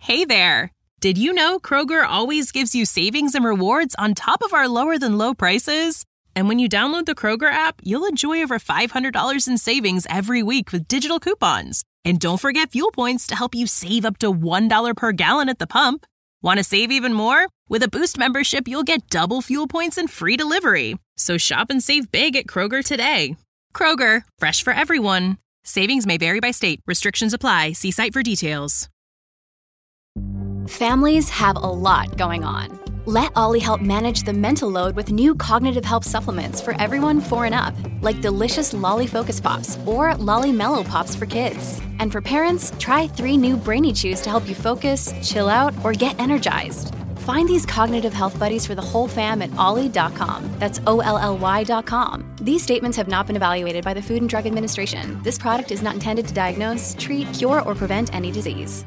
Hey there! Did you know Kroger always gives you savings and rewards on top of our lower-than-low prices? And when you download the Kroger app, you'll enjoy over $500 in savings every week with digital coupons. And don't forget fuel points to help you save up to $1 per gallon at the pump. Want to save even more? With a Boost membership, you'll get double fuel points and free delivery. So shop and save big at Kroger today. Kroger, fresh for everyone. Savings may vary by state. Restrictions apply. See site for details. Families have a lot going on. Let Ollie help manage the mental load with new cognitive help supplements for everyone 4 and up, like delicious Lolly Focus Pops or Lolly Mellow Pops for kids. And for parents, try 3 new Brainy Chews to help you focus, chill out, or get energized. Find these cognitive health buddies for the whole fam at ollie.com. That's OLLY.com. These statements have not been evaluated by the Food and Drug Administration. This product is not intended to diagnose, treat, cure, or prevent any disease.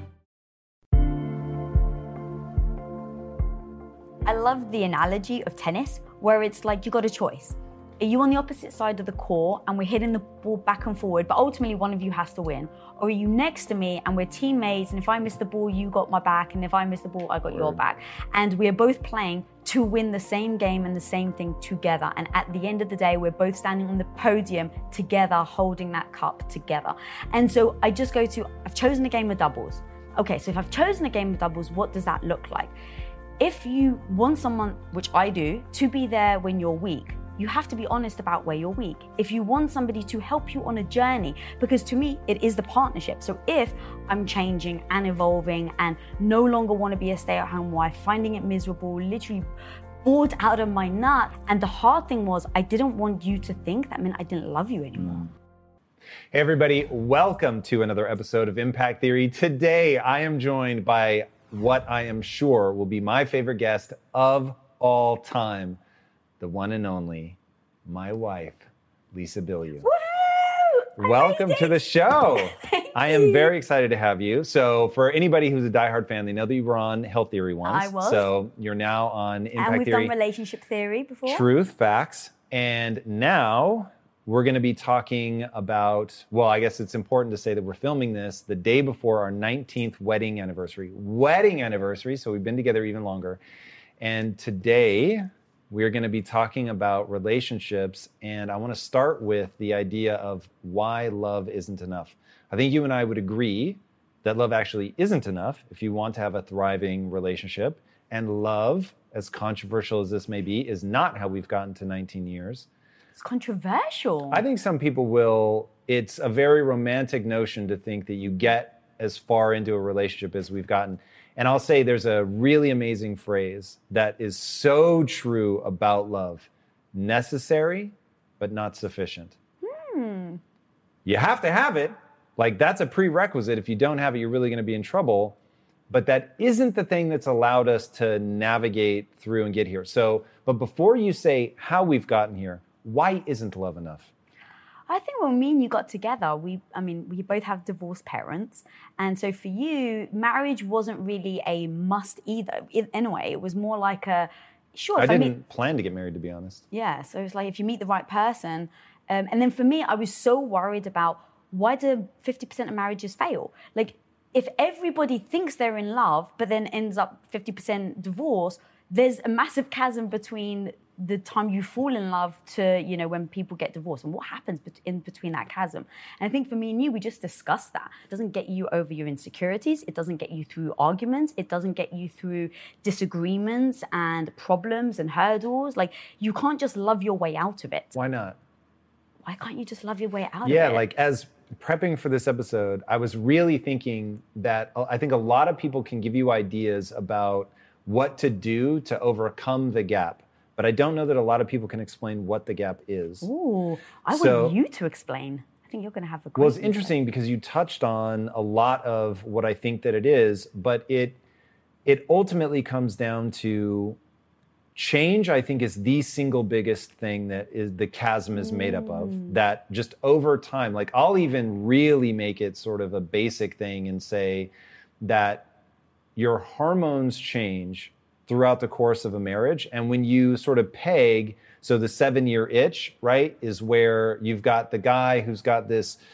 I love the analogy of tennis, where it's like you got a choice. Are you on the opposite side of the court and we're hitting the ball back and forward, but ultimately one of you has to win? Or are you next to me and we're teammates, and if I miss the ball, you got my back, and if I miss the ball, I got your back. And we are both playing to win the same game and the same thing together. And at the end of the day, we're both standing on the podium together, holding that cup together. And so I've chosen a game of doubles. Okay, so if I've chosen a game of doubles, what does that look like? If you want someone, which I do, to be there when you're weak, you have to be honest about where you're weak. If you want somebody to help you on a journey, because to me, it is the partnership. So if I'm changing and evolving and no longer want to be a stay-at-home wife, finding it miserable, literally bored out of my nut, and the hard thing was I didn't want you to think that meant I didn't love you anymore. Hey everybody, welcome to another episode of Impact Theory. Today, I am joined by what I am sure will be my favorite guest of all time, the one and only, my wife, Lisa Bilyeu. Woo! Welcome to the show. I am very excited to have you. So for anybody who's a diehard fan, they know that you were on Health Theory once. I was. So you're now on Impact And we've Theory. done relationship theory before. Truth, facts. And now we're going to be talking about, well, I guess it's important to say that we're filming this the day before our 19th wedding anniversary. So we've been together even longer. And today we're going to be talking about relationships. And I want to start with the idea of why love isn't enough. I think you and I would agree that love actually isn't enough if you want to have a thriving relationship. And love, as controversial as this may be, is not how we've gotten to 19 years. It's controversial. I think some people will. It's a very romantic notion to think that you get as far into a relationship as we've gotten. And I'll say there's a really amazing phrase that is so true about love. Necessary, but not sufficient. You have to have it. Like, that's a prerequisite. If you don't have it, you're really going to be in trouble. But that isn't the thing that's allowed us to navigate through and get here. So, but before you say how we've gotten here, why isn't love enough? I think when me and you got together, we both have divorced parents. And so for you, marriage wasn't really a must either. In a way, it was more like a, sure. I didn't plan to get married, to be honest. Yeah, so it's like if you meet the right person. And then for me, I was so worried about why do 50% of marriages fail? Like, if everybody thinks they're in love, but then ends up 50% divorce, there's a massive chasm between the time you fall in love to, when people get divorced, and what happens in between that chasm. And I think for me and you, we just discussed that. It doesn't get you over your insecurities. It doesn't get you through arguments. It doesn't get you through disagreements and problems and hurdles. Like, you can't just love your way out of it. Why not? Why can't you just love your way out of it? Yeah, like as prepping for this episode, I was really thinking that I think a lot of people can give you ideas about what to do to overcome the gap. But I don't know that a lot of people can explain what the gap is. Ooh, I want you to explain. I think you're going to have a great Well, it's interesting because you touched on a lot of what I think that it is, but it ultimately comes down to change. I think is the single biggest thing that is the chasm is made up of. That just over time, like I'll even really make it sort of a basic thing and say that your hormones change throughout the course of a marriage. And when you sort of peg, so the 7-year itch, right, is where you've got the guy who's got this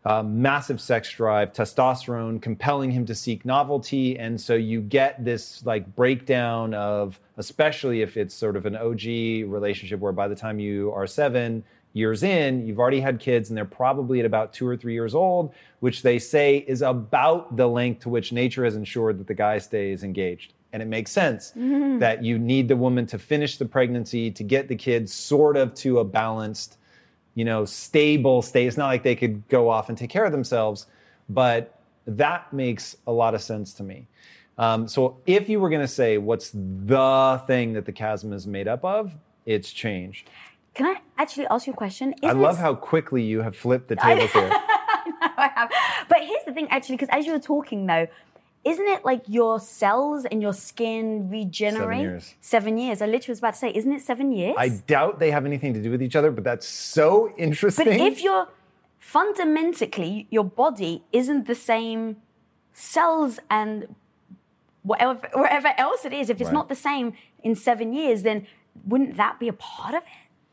massive sex drive, testosterone, compelling him to seek novelty. And so you get this like breakdown of, especially if it's sort of an OG relationship where by the time you are 7 years in, you've already had kids and they're probably at about 2 or 3 years old, which they say is about the length to which nature has ensured that the guy stays engaged. And it makes sense that you need the woman to finish the pregnancy, to get the kids sort of to a balanced, stable state. It's not like they could go off and take care of themselves, but that makes a lot of sense to me. So if you were going to say what's the thing that the chasm is made up of, it's change. Can I actually ask you a question? I love how quickly you have flipped the tables here. I have. But here's the thing, actually, because as you were talking, though, isn't it like your cells in your skin regenerate? 7 years. 7 years. I literally was about to say, isn't it 7 years? I doubt they have anything to do with each other, but that's so interesting. But if you're fundamentally, your body isn't the same cells and wherever else it is, if it's not the same in 7 years, then wouldn't that be a part of it?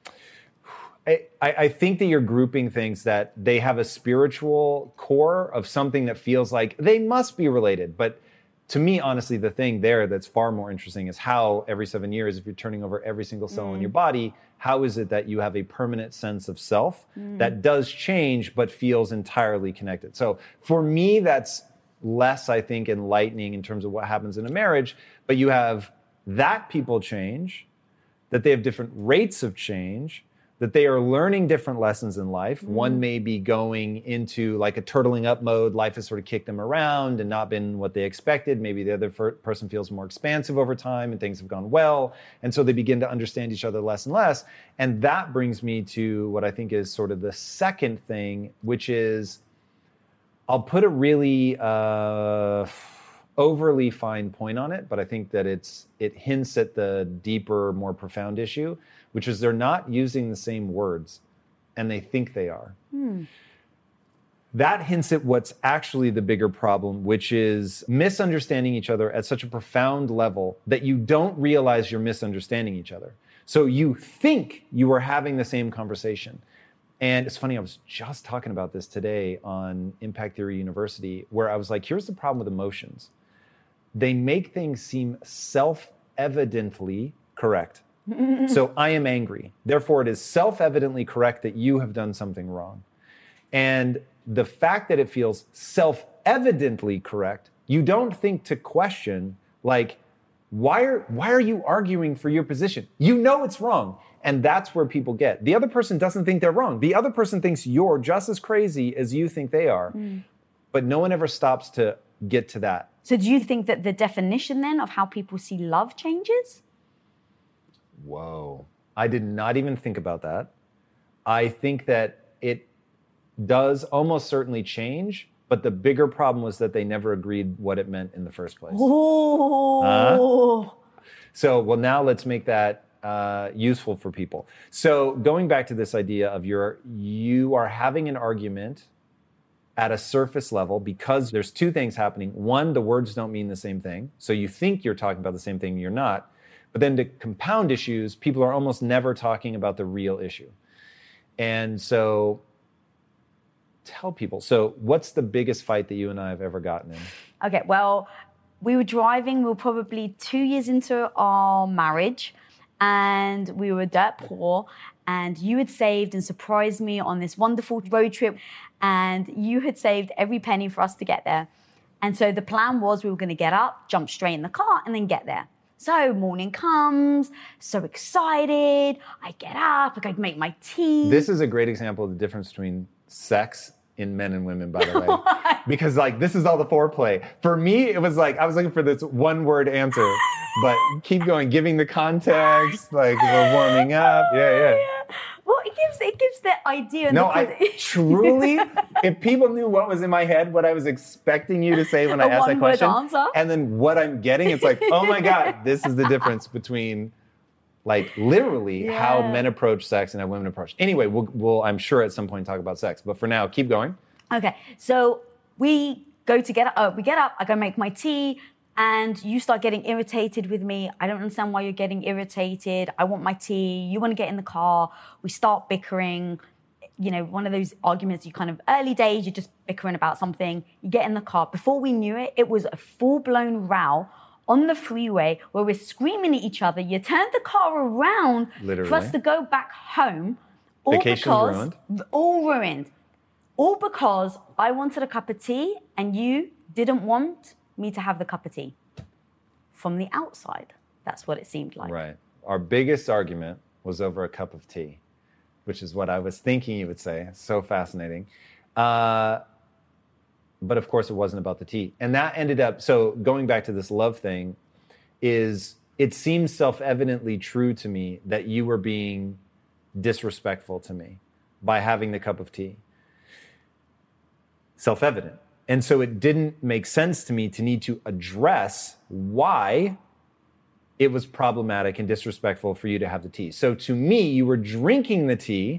I think that you're grouping things that they have a spiritual core of something that feels like they must be related. But to me, honestly, the thing there that's far more interesting is how every 7 years, if you're turning over every single cell in your body, how is it that you have a permanent sense of self that does change but feels entirely connected? So for me, that's less, I think, enlightening in terms of what happens in a marriage. But you have that people change, that they have different rates of change, that they are learning different lessons in life. One may be going into like a turtling up mode. Life has sort of kicked them around and not been what they expected. Maybe the other person feels more expansive over time and things have gone well. And so they begin to understand each other less and less. And that brings me to what I think is sort of the second thing, which is, I'll put a really overly fine point on it, but I think that it hints at the deeper, more profound issue, which is they're not using the same words, and they think they are. That hints at what's actually the bigger problem, which is misunderstanding each other at such a profound level that you don't realize you're misunderstanding each other. So you think you are having the same conversation. And it's funny, I was just talking about this today on Impact Theory University, where I was like, here's the problem with emotions. They make things seem self-evidently correct. So I am angry. Therefore, it is self-evidently correct that you have done something wrong. And the fact that it feels self-evidently correct, you don't think to question, like, why are you arguing for your position? You know it's wrong. And that's where people get. The other person doesn't think they're wrong. The other person thinks you're just as crazy as you think they are. But no one ever stops to get to that. So do you think that the definition then of how people see love changes? Whoa. I did not even think about that. I think that it does almost certainly change, but the bigger problem was that they never agreed what it meant in the first place. Oh. So, well, now let's make that useful for people. So going back to this idea of you are having an argument at a surface level because there's two things happening. One, the words don't mean the same thing. So you think you're talking about the same thing, you're not. But then to compound issues, people are almost never talking about the real issue. And so tell people, so what's the biggest fight that you and I have ever gotten in? Okay, well, we were driving, we were probably 2 years into our marriage, and we were dirt poor, and you had saved and surprised me on this wonderful road trip, and you had saved every penny for us to get there. And so the plan was we were going to get up, jump straight in the car, and then get there. So morning comes, so excited, I get up, I make my tea. This is a great example of the difference between sex in men and women, by the way. Because like, this is all the foreplay. For me, it was like, I was looking for this one word answer, but keep going, giving the context, like we're warming up. Yeah. Well, it gives the idea. No, I truly, if people knew what was in my head, what I was expecting you to say when I asked that question, answer. And then what I'm getting, it's like, oh my God, this is the difference between like literally how men approach sex and how women approach. Anyway, we'll I'm sure at some point talk about sex, but for now, keep going. Okay, so we go to get up, I go make my tea, and you start getting irritated with me. I don't understand why you're getting irritated. I want my tea. You want to get in the car. We start bickering. one of those arguments, you kind of early days, you're just bickering about something, you get in the car. Before we knew it, it was a full-blown row on the freeway where we're screaming at each other. You turned the car around for us to go back home. Vacation's ruined. All ruined. All because I wanted a cup of tea and you didn't want me to have the cup of tea. From the outside, that's what it seemed like. Right. Our biggest argument was over a cup of tea, which is what I was thinking you would say. So fascinating. But of course, it wasn't about the tea. And that ended up, so going back to this love thing, is it seems self-evidently true to me that you were being disrespectful to me by having the cup of tea. Self-evident. And so it didn't make sense to me to need to address why it was problematic and disrespectful for you to have the tea. So to me, you were drinking the tea.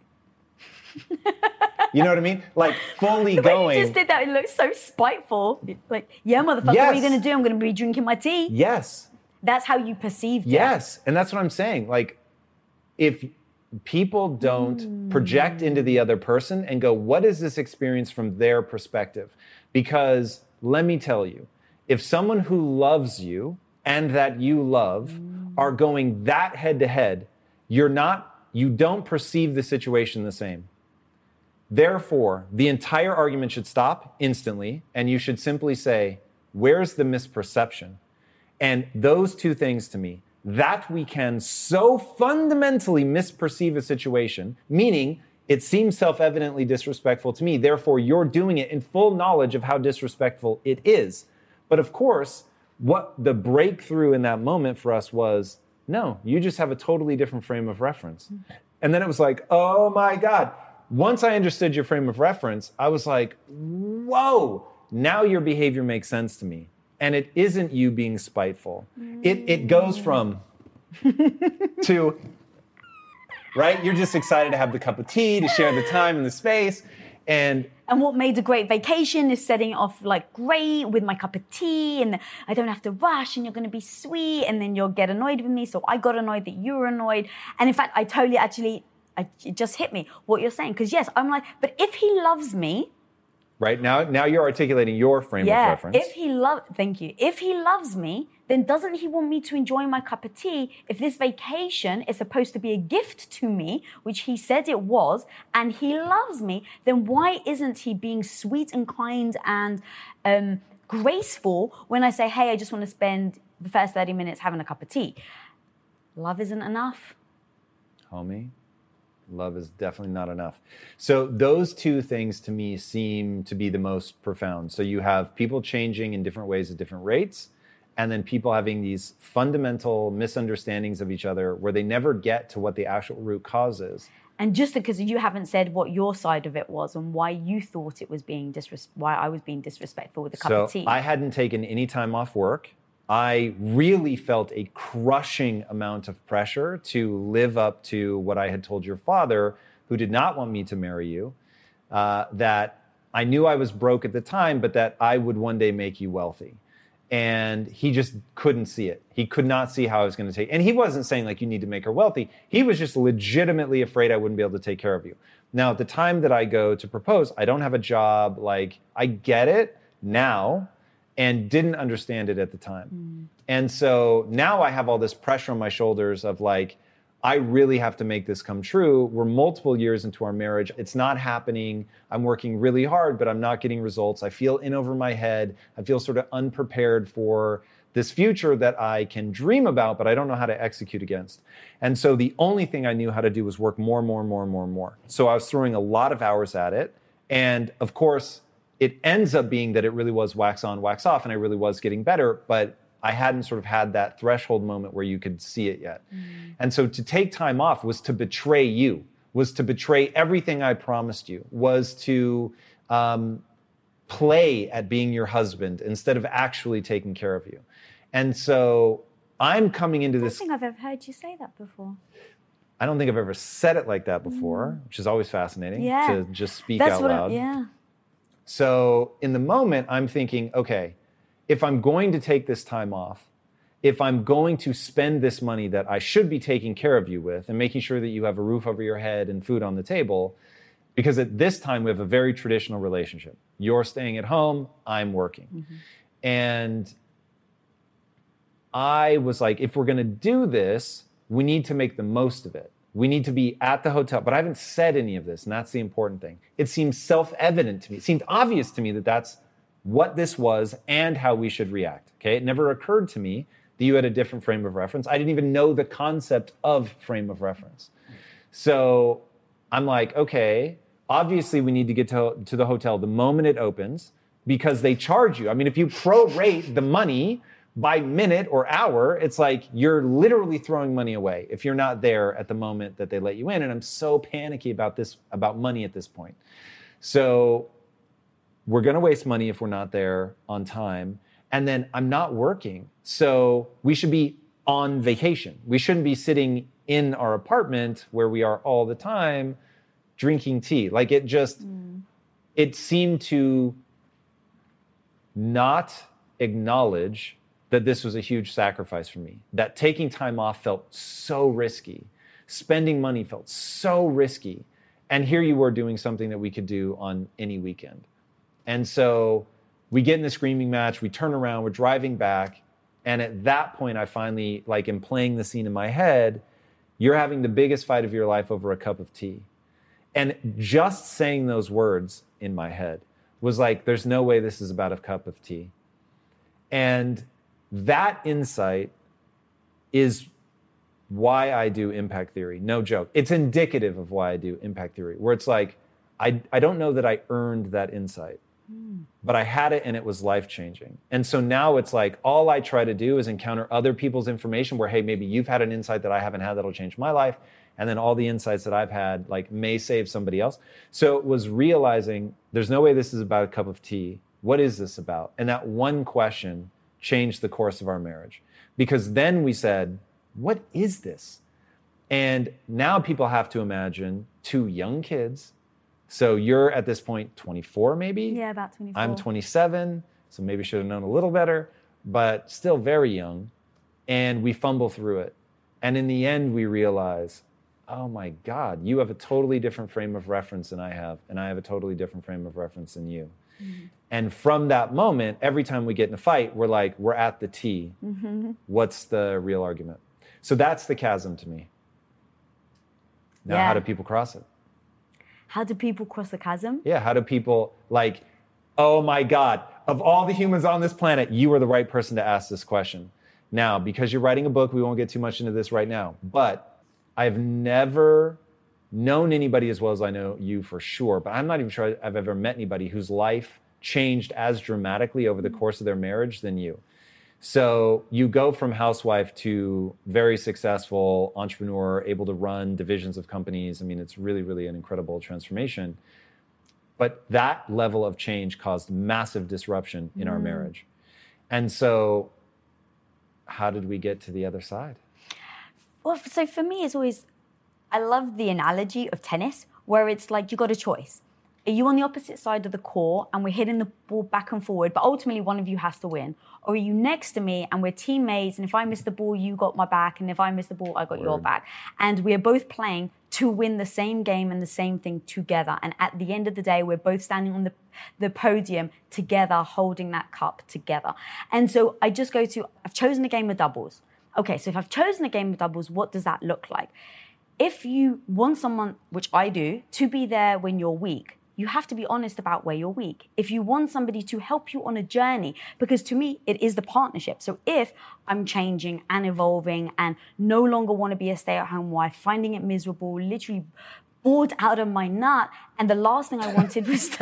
You know what I mean? Like fully the going. way you just did that, it looked so spiteful. Like, yeah, motherfucker, Yes. what are you going to do? I'm going to be drinking my tea. Yes. That's how you perceived it. Yes. And that's what I'm saying. Like, if people don't project into the other person and go, what is this experience from their perspective? Because let me tell you, if someone who loves you and that you love are going that head to head, you don't perceive the situation the same. Therefore, the entire argument should stop instantly, and you should simply say, where's the misperception? And those two things to me, that we can so fundamentally misperceive a situation, meaning it seems self-evidently disrespectful to me, therefore you're doing it in full knowledge of how disrespectful it is. But of course, what the breakthrough in that moment for us was, no, you just have a totally different frame of reference. And then it was like, oh my God. Once I understood your frame of reference, I was like, whoa, now your behavior makes sense to me. And it isn't you being spiteful. It goes from to, right? You're just excited to have the cup of tea, to share the time and the space. And what made a great vacation is setting it off like great with my cup of tea, and I don't have to rush, and you're going to be sweet, and then you'll get annoyed with me. So I got annoyed that you were annoyed. And in fact, it just hit me what you're saying. Because yes, I'm like, but if he loves me. Right, now you're articulating your frame of reference. Thank you. If he loves me, then doesn't he want me to enjoy my cup of tea? If this vacation is supposed to be a gift to me, which he said it was, and he loves me, then why isn't he being sweet and kind and graceful when I say, hey, I just want to spend the first 30 minutes having a cup of tea? Love isn't enough. Homie, love is definitely not enough. So those two things to me seem to be the most profound. So you have people changing in different ways at different rates, and then people having these fundamental misunderstandings of each other where they never get to what the actual root cause is. And just because you haven't said what your side of it was and why you thought it was why I was being disrespectful with a cup of tea. So I hadn't taken any time off work. I really felt a crushing amount of pressure to live up to what I had told your father, who did not want me to marry you, that I knew I was broke at the time, but that I would one day make you wealthy. And he just couldn't see it. He could not see how I was going to take it. And he wasn't saying like, you need to make her wealthy. He was just legitimately afraid I wouldn't be able to take care of you. Now, at the time that I go to propose, I don't have a job. Like, I get it now and didn't understand it at the time. And so now I have all this pressure on my shoulders of like, I really have to make this come true. We're multiple years into our marriage. It's not happening. I'm working really hard, but I'm not getting results. I feel in over my head. I feel sort of unprepared for this future that I can dream about, but I don't know how to execute against. And so the only thing I knew how to do was work more. So I was throwing a lot of hours at it. And of course, it ends up being that it really was wax on, wax off, and I really was getting better, but I hadn't sort of had that threshold moment where you could see it yet. And so to take time off was to betray you, was to betray everything I promised you, was to play at being your husband instead of actually taking care of you. And so I'm coming into this. I don't think I've ever heard you say that before. I don't think I've ever said it like that before, which is always fascinating to just speak out loud. So in the moment, I'm thinking, okay, if I'm going to take this time off, if I'm going to spend this money that I should be taking care of you with and making sure that you have a roof over your head and food on the table, Because at this time, we have a very traditional relationship. You're staying at home, I'm working. And I was like, if we're going to do this, we need to make the most of it. We need to be at the hotel. But I haven't said any of this, and that's the important thing. It seemed self-evident to me. It seemed obvious to me that that's what this was and how we should react. Okay, it never occurred to me that you had a different frame of reference. I didn't even know the concept of frame of reference. So I'm like, okay, obviously we need to get to the hotel the moment it opens because they charge you. I mean, if you prorate the money by minute or hour, it's like you're literally throwing money away if you're not there at the moment that they let you in. And I'm so panicky about money at this point. So we're going to waste money if we're not there on time. And then I'm not working. So we should be on vacation. We shouldn't be sitting in our apartment where we are all the time drinking tea. Like it seemed to not acknowledge that this was a huge sacrifice for me, that taking time off felt so risky, spending money felt so risky, and here you were doing something that we could do on any weekend. And so we get in the screaming match, we turn around, we're driving back, and at that point I finally, like in playing the scene in my head, you're having the biggest fight of your life over a cup of tea. And just saying those words in my head was like, there's no way this is about a cup of tea. And that insight is why I do impact theory. No joke. It's indicative of why I do impact theory, where it's like, I don't know that I earned that insight, but I had it and it was life-changing. And so now it's like, all I try to do is encounter other people's information where, hey, maybe you've had an insight that I haven't had that'll change my life. And then all the insights that I've had like may save somebody else. So it was realizing there's no way this is about a cup of tea. What is this about? And that one question changed the course of our marriage. Because then we said, what is this? And now people have to imagine two young kids. So you're at this point 24 maybe? Yeah, about 24. I'm 27, so maybe should have known a little better, but still very young. And we fumble through it. And in the end, we realize, oh my God, you have a totally different frame of reference than I have, and I have a totally different frame of reference than you. And from that moment, every time we get in a fight, we're like, we're at the T. What's the real argument? So that's the chasm to me. Now, how do people cross it? How do people cross the chasm? Yeah, how do people like, oh my God, of all the humans on this planet, you are the right person to ask this question. Now, because you're writing a book, we won't get too much into this right now, but I've never known anybody as well as I know you for sure, but I'm not even sure I've ever met anybody whose life changed as dramatically over the course of their marriage than you. So you go from housewife to very successful entrepreneur, able to run divisions of companies. I mean, it's really, really an incredible transformation. But that level of change caused massive disruption in our marriage. And so how did we get to the other side? Well, so for me, it's always, I love the analogy of tennis, where it's like you got a choice. Are you on the opposite side of the court and we're hitting the ball back and forward, but ultimately one of you has to win? Or are you next to me and we're teammates, and if I miss the ball, you got my back, and if I miss the ball, I got your back. And we're both playing to win the same game and the same thing together. And at the end of the day, we're both standing on the podium together, holding that cup together. And so I just go to, I've chosen a game of doubles. Okay, so if I've chosen a game of doubles, what does that look like? If you want someone, which I do, to be there when you're weak, you have to be honest about where you're weak. If you want somebody to help you on a journey, because to me, it is the partnership. So if I'm changing and evolving and no longer want to be a stay-at-home wife, finding it miserable, literally bored out of my nut, and the last thing I wanted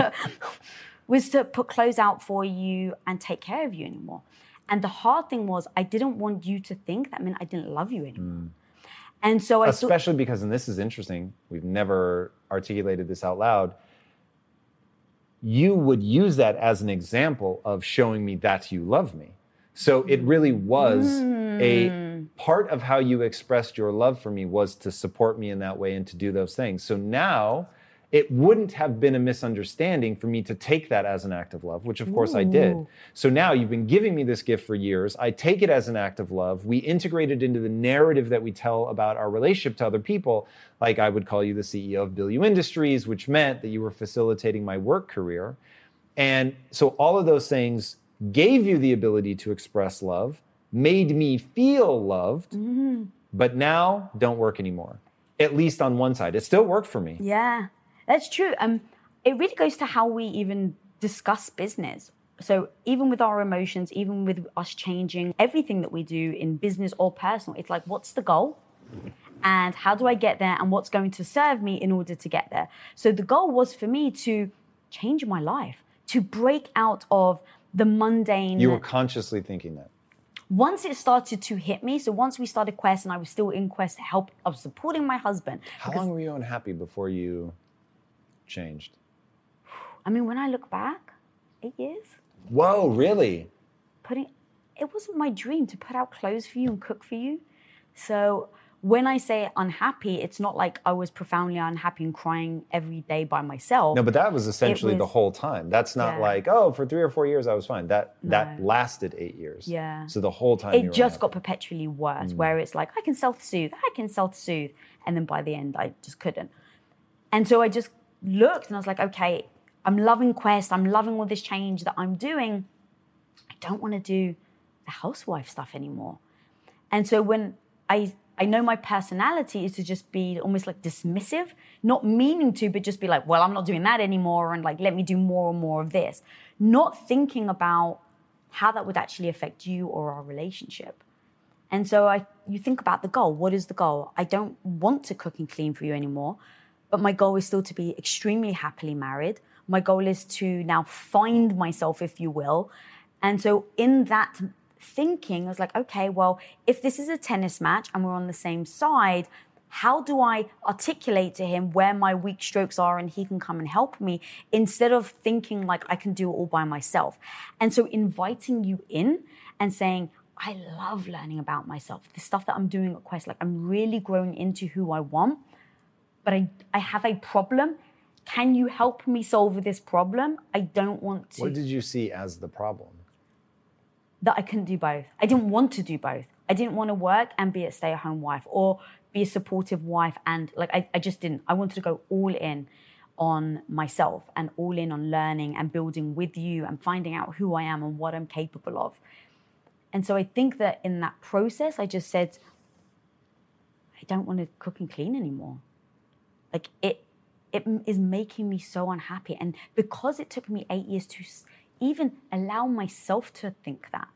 was to put clothes out for you and take care of you anymore. And the hard thing was, I didn't want you to think that meant I didn't love you anymore. And so I especially because, and this is interesting, we've never articulated this out loud, you would use that as an example of showing me that you love me. So it really was a part of how you expressed your love for me was to support me in that way and to do those things. So now it wouldn't have been a misunderstanding for me to take that as an act of love, which of course I did. So now you've been giving me this gift for years. I take it as an act of love. We integrate it into the narrative that we tell about our relationship to other people. Like I would call you the CEO of Bill U Industries, which meant that you were facilitating my work career. And so all of those things gave you the ability to express love, made me feel loved, but now don't work anymore. At least on one side. It still worked for me. Yeah, that's true. It really goes to how we even discuss business. So even with our emotions, even with us changing everything that we do in business or personal, it's like, what's the goal? And how do I get there? And what's going to serve me in order to get there? So the goal was for me to change my life, to break out of the mundane. You were consciously thinking that? Once it started to hit me, so once we started Quest and I was still in Quest to help, I was supporting my husband. How long were you unhappy before you changed? I mean, when I look back, 8 years. Whoa, really? It wasn't my dream to put out clothes for you and cook for you. So when I say unhappy, it's not like I was profoundly unhappy and crying every day by myself. No, but that was essentially the whole time. That's not like, oh, for 3 or 4 years I was fine. That lasted 8 years. Yeah. So the whole time it just got perpetually worse, where it's like, I can self-soothe. And then by the end, I just couldn't. And so I just looked and I was like, okay, I'm loving Quest. I'm loving all this change that I'm doing. I don't want to do the housewife stuff anymore. And so when I know my personality is to just be almost like dismissive, not meaning to, but just be like, well, I'm not doing that anymore. And like, let me do more and more of this. Not thinking about how that would actually affect you or our relationship. And so you think about the goal. What is the goal? I don't want to cook and clean for you anymore, but my goal is still to be extremely happily married. My goal is to now find myself, if you will. And so in that thinking, I was like, okay, well, if this is a tennis match and we're on the same side, how do I articulate to him where my weak strokes are and he can come and help me, instead of thinking like I can do it all by myself? And so inviting you in and saying, I love learning about myself. The stuff that I'm doing at Quest, like I'm really growing into who I want, but I have a problem. Can you help me solve this problem? I don't want to. What did you see as the problem? That I couldn't do both. I didn't want to do both. I didn't want to work and be a stay-at-home wife or be a supportive wife. And like, I just didn't. I wanted to go all in on myself and all in on learning and building with you and finding out who I am and what I'm capable of. And so I think that in that process, I just said, I don't want to cook and clean anymore. Like it is making me so unhappy. And because it took me 8 years to even allow myself to think that,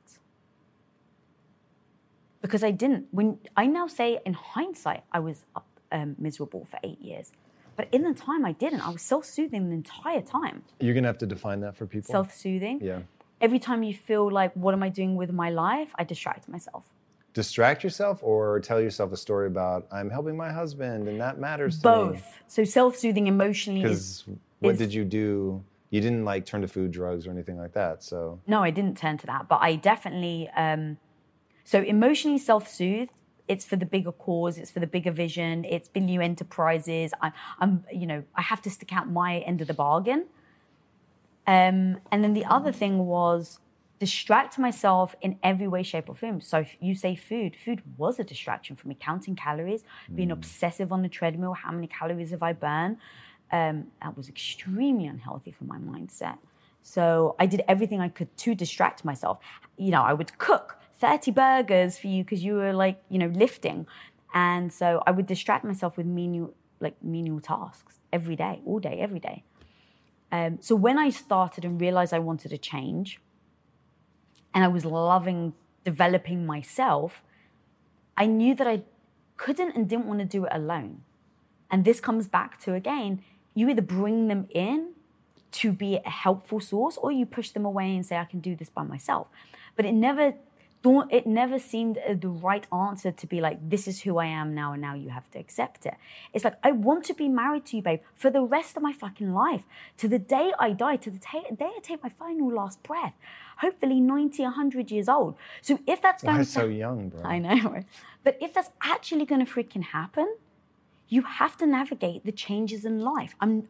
because I didn't. When I now say in hindsight, I was miserable for 8 years, but in the time I didn't. I was self-soothing the entire time. You're gonna have to define that for people. Self-soothing. Yeah. Every time you feel like, what am I doing with my life? I distract myself. Distract yourself or tell yourself a story about, I'm helping my husband and that matters to me? Both. So self-soothing emotionally is... Because what did you do? You didn't like turn to food, drugs, or anything like that, so... No, I didn't turn to that, but I definitely... So emotionally self-soothed, it's for the bigger cause, it's for the bigger vision, it's Bill U Enterprises. I'm I have to stick out my end of the bargain. And then the other thing was distract myself in every way, shape, or form. So if you say food was a distraction for me. Counting calories, being obsessive on the treadmill, how many calories have I burned? That was extremely unhealthy for my mindset. So I did everything I could to distract myself. I would cook 30 burgers for you because you were like, lifting. And so I would distract myself with menial tasks every day, all day, every day. So when I started and realized I wanted to change, and I was loving developing myself, I knew that I couldn't and didn't want to do it alone. And this comes back to, again, you either bring them in to be a helpful source or you push them away and say, I can do this by myself. But it never seemed the right answer to be like, this is who I am now and now you have to accept it. It's like, I want to be married to you, babe, for the rest of my fucking life. To the day I die, to the day I take my final last breath. Hopefully 90, 100 years old. So if that's going to... so young, bro. I know. But if that's actually going to freaking happen, you have to navigate the changes in life.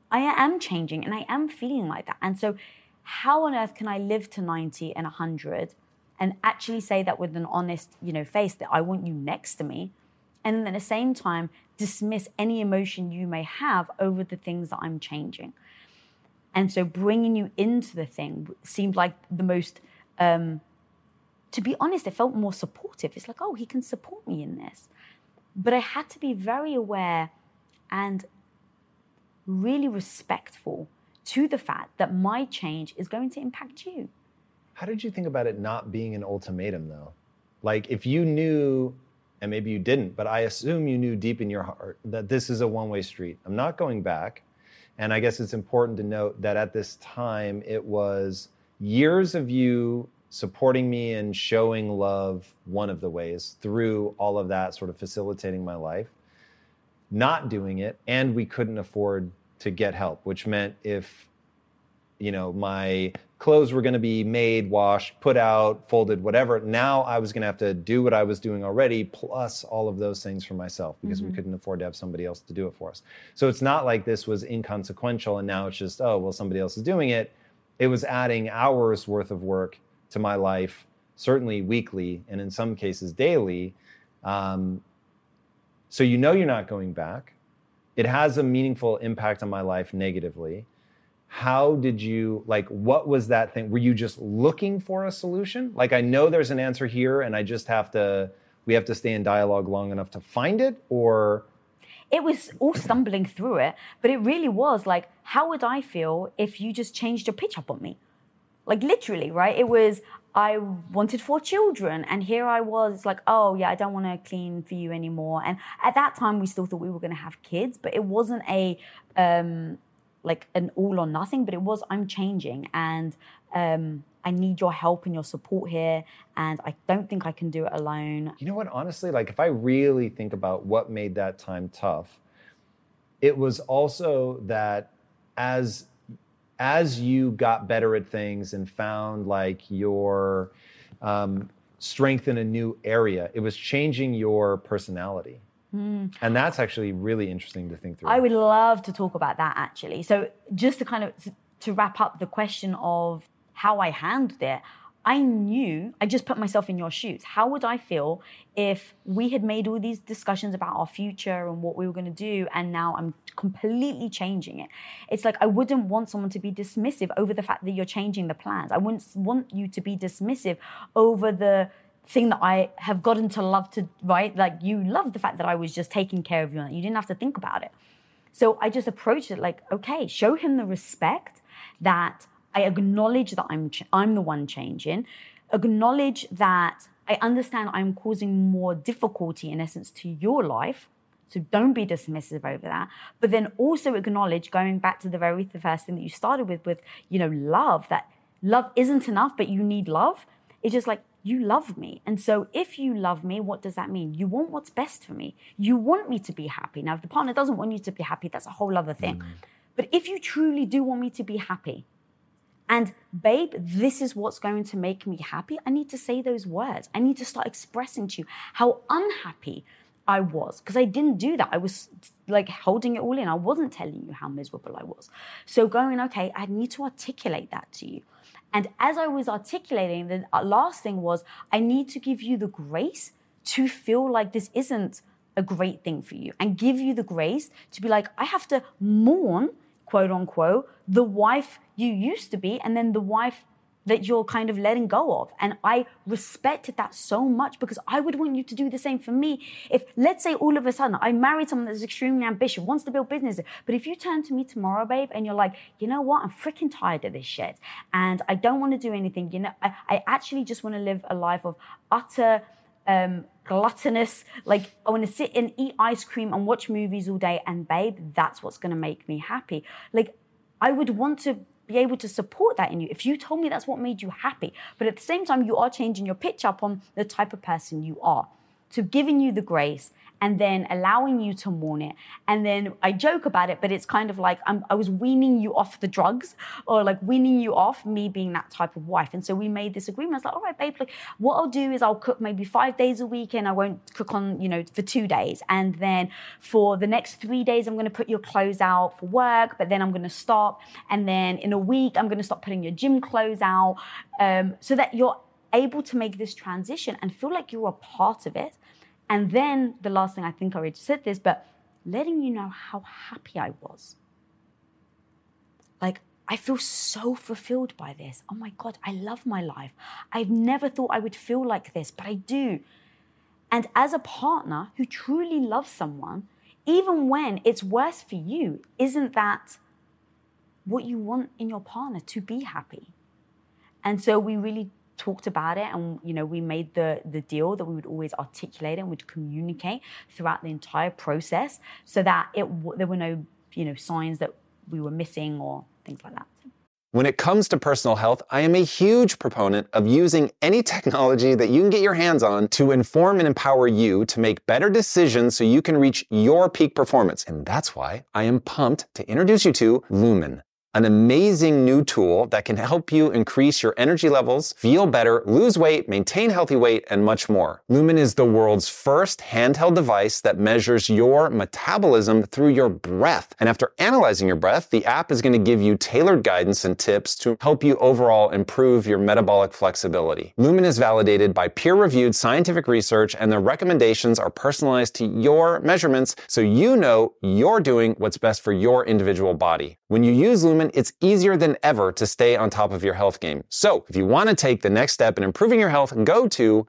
I am changing and I am feeling like that. And so how on earth can I live to 90 and 100 and actually say that with an honest, face that I want you next to me, and then at the same time dismiss any emotion you may have over the things that I'm changing? And so bringing you into the thing seemed like the most, to be honest, it felt more supportive. It's like, oh, he can support me in this. But I had to be very aware and really respectful to the fact that my change is going to impact you. How did you think about it not being an ultimatum, though? Like, if you knew, and maybe you didn't, but I assume you knew deep in your heart that this is a one-way street. I'm not going back. And I guess it's important to note that at this time, it was years of you supporting me and showing love one of the ways through all of that, sort of facilitating my life, not doing it, and we couldn't afford to get help, which meant if, my clothes were going to be made, washed, put out, folded, whatever, now I was going to have to do what I was doing already, plus all of those things for myself, because we couldn't afford to have somebody else to do it for us. So it's not like this was inconsequential and now it's just, oh, well, somebody else is doing it. It was adding hours worth of work to my life, certainly weekly, and in some cases daily. So you're not going back. It has a meaningful impact on my life negatively. How did you, what was that thing? Were you just looking for a solution? Like, I know there's an answer here and we have to stay in dialogue long enough to find it, or? It was all stumbling through it, but it really was like, how would I feel if you just changed your pitch up on me? Like, literally, right? It was, I wanted 4 children, and here I was like, oh yeah, I don't want to clean for you anymore. And at that time, we still thought we were going to have kids, but it wasn't like an all or nothing, but it was, I'm changing, and I need your help and your support here, and I don't think I can do it alone. You know what, honestly, if I really think about what made that time tough, it was also that as you got better at things and found your strength in a new area, it was changing your personality. And that's actually really interesting to think through. I would love to talk about that, actually. So just to wrap up the question of how I handled it, I just put myself in your shoes. How would I feel if we had made all these discussions about our future and what we were going to do, and now I'm completely changing it? It's like, I wouldn't want someone to be dismissive over the fact that you're changing the plans. I wouldn't want you to be dismissive over the thing that I have gotten to love to, right? Like, you love the fact that I was just taking care of you and you didn't have to think about it. So I just approached it like, okay, show him the respect that I acknowledge that I'm the one changing, acknowledge that I understand I'm causing more difficulty, in essence, to your life. So don't be dismissive over that. But then also acknowledge, going back to the very first thing that you started with, love, that love isn't enough, but you need love. It's just like, you love me. And so if you love me, what does that mean? You want what's best for me. You want me to be happy. Now, if the partner doesn't want you to be happy, that's a whole other thing. But if you truly do want me to be happy, and babe, this is what's going to make me happy, I need to say those words. I need to start expressing to you how unhappy I was, because I didn't do that. I was holding it all in. I wasn't telling you how miserable I was. So going, okay, I need to articulate that to you. And as I was articulating, the last thing was, I need to give you the grace to feel like this isn't a great thing for you, and give you the grace to be like, I have to mourn, quote unquote, the wife you used to be, and then the wife that you're kind of letting go of. And I respected that so much, because I would want you to do the same for me. If, let's say, all of a sudden I married someone that's extremely ambitious, wants to build business, but if you turn to me tomorrow, babe, and you're like, you know what, I'm freaking tired of this shit, and I don't want to do anything, I actually just want to live a life of utter gluttonous, I want to sit and eat ice cream and watch movies all day, and babe, that's what's going to make me happy. I would want to be able to support that in you if you told me that's what made you happy. But at the same time, you are changing your pitch up on the type of person you are. to giving you the grace and then allowing you to mourn it. And then I joke about it, but it's kind of like I was weaning you off the drugs, or like weaning you off me being that type of wife. And so we made this agreement. I was like, all right, babe, like, what I'll do is I'll cook maybe 5 days a week and I won't cook on, for 2 days. And then for the next 3 days, I'm going to put your clothes out for work, but then I'm going to stop. And then in a week, I'm going to stop putting your gym clothes out, so that you're able to make this transition and feel like you're a part of it. And then the last thing, I think I already said this, but letting you know how happy I was. Like, I feel so fulfilled by this. Oh my God, I love my life. I've never thought I would feel like this, but I do. And as a partner who truly loves someone, even when it's worse for you, isn't that what you want in your partner, to be happy? And so we really talked about it, and we made the deal that we would always articulate and would communicate throughout the entire process, so that there were no signs that we were missing or things like that. When it comes to personal health, I am a huge proponent of using any technology that you can get your hands on to inform and empower you to make better decisions so you can reach your peak performance. And that's why I am pumped to introduce you to Lumen, an amazing new tool that can help you increase your energy levels, feel better, lose weight, maintain healthy weight, and much more. Lumen is the world's first handheld device that measures your metabolism through your breath. And after analyzing your breath, the app is going to give you tailored guidance and tips to help you overall improve your metabolic flexibility. Lumen is validated by peer-reviewed scientific research, and the recommendations are personalized to your measurements, so you know you're doing what's best for your individual body. When you use Lumen, it's easier than ever to stay on top of your health game. So if you want to take the next step in improving your health, go to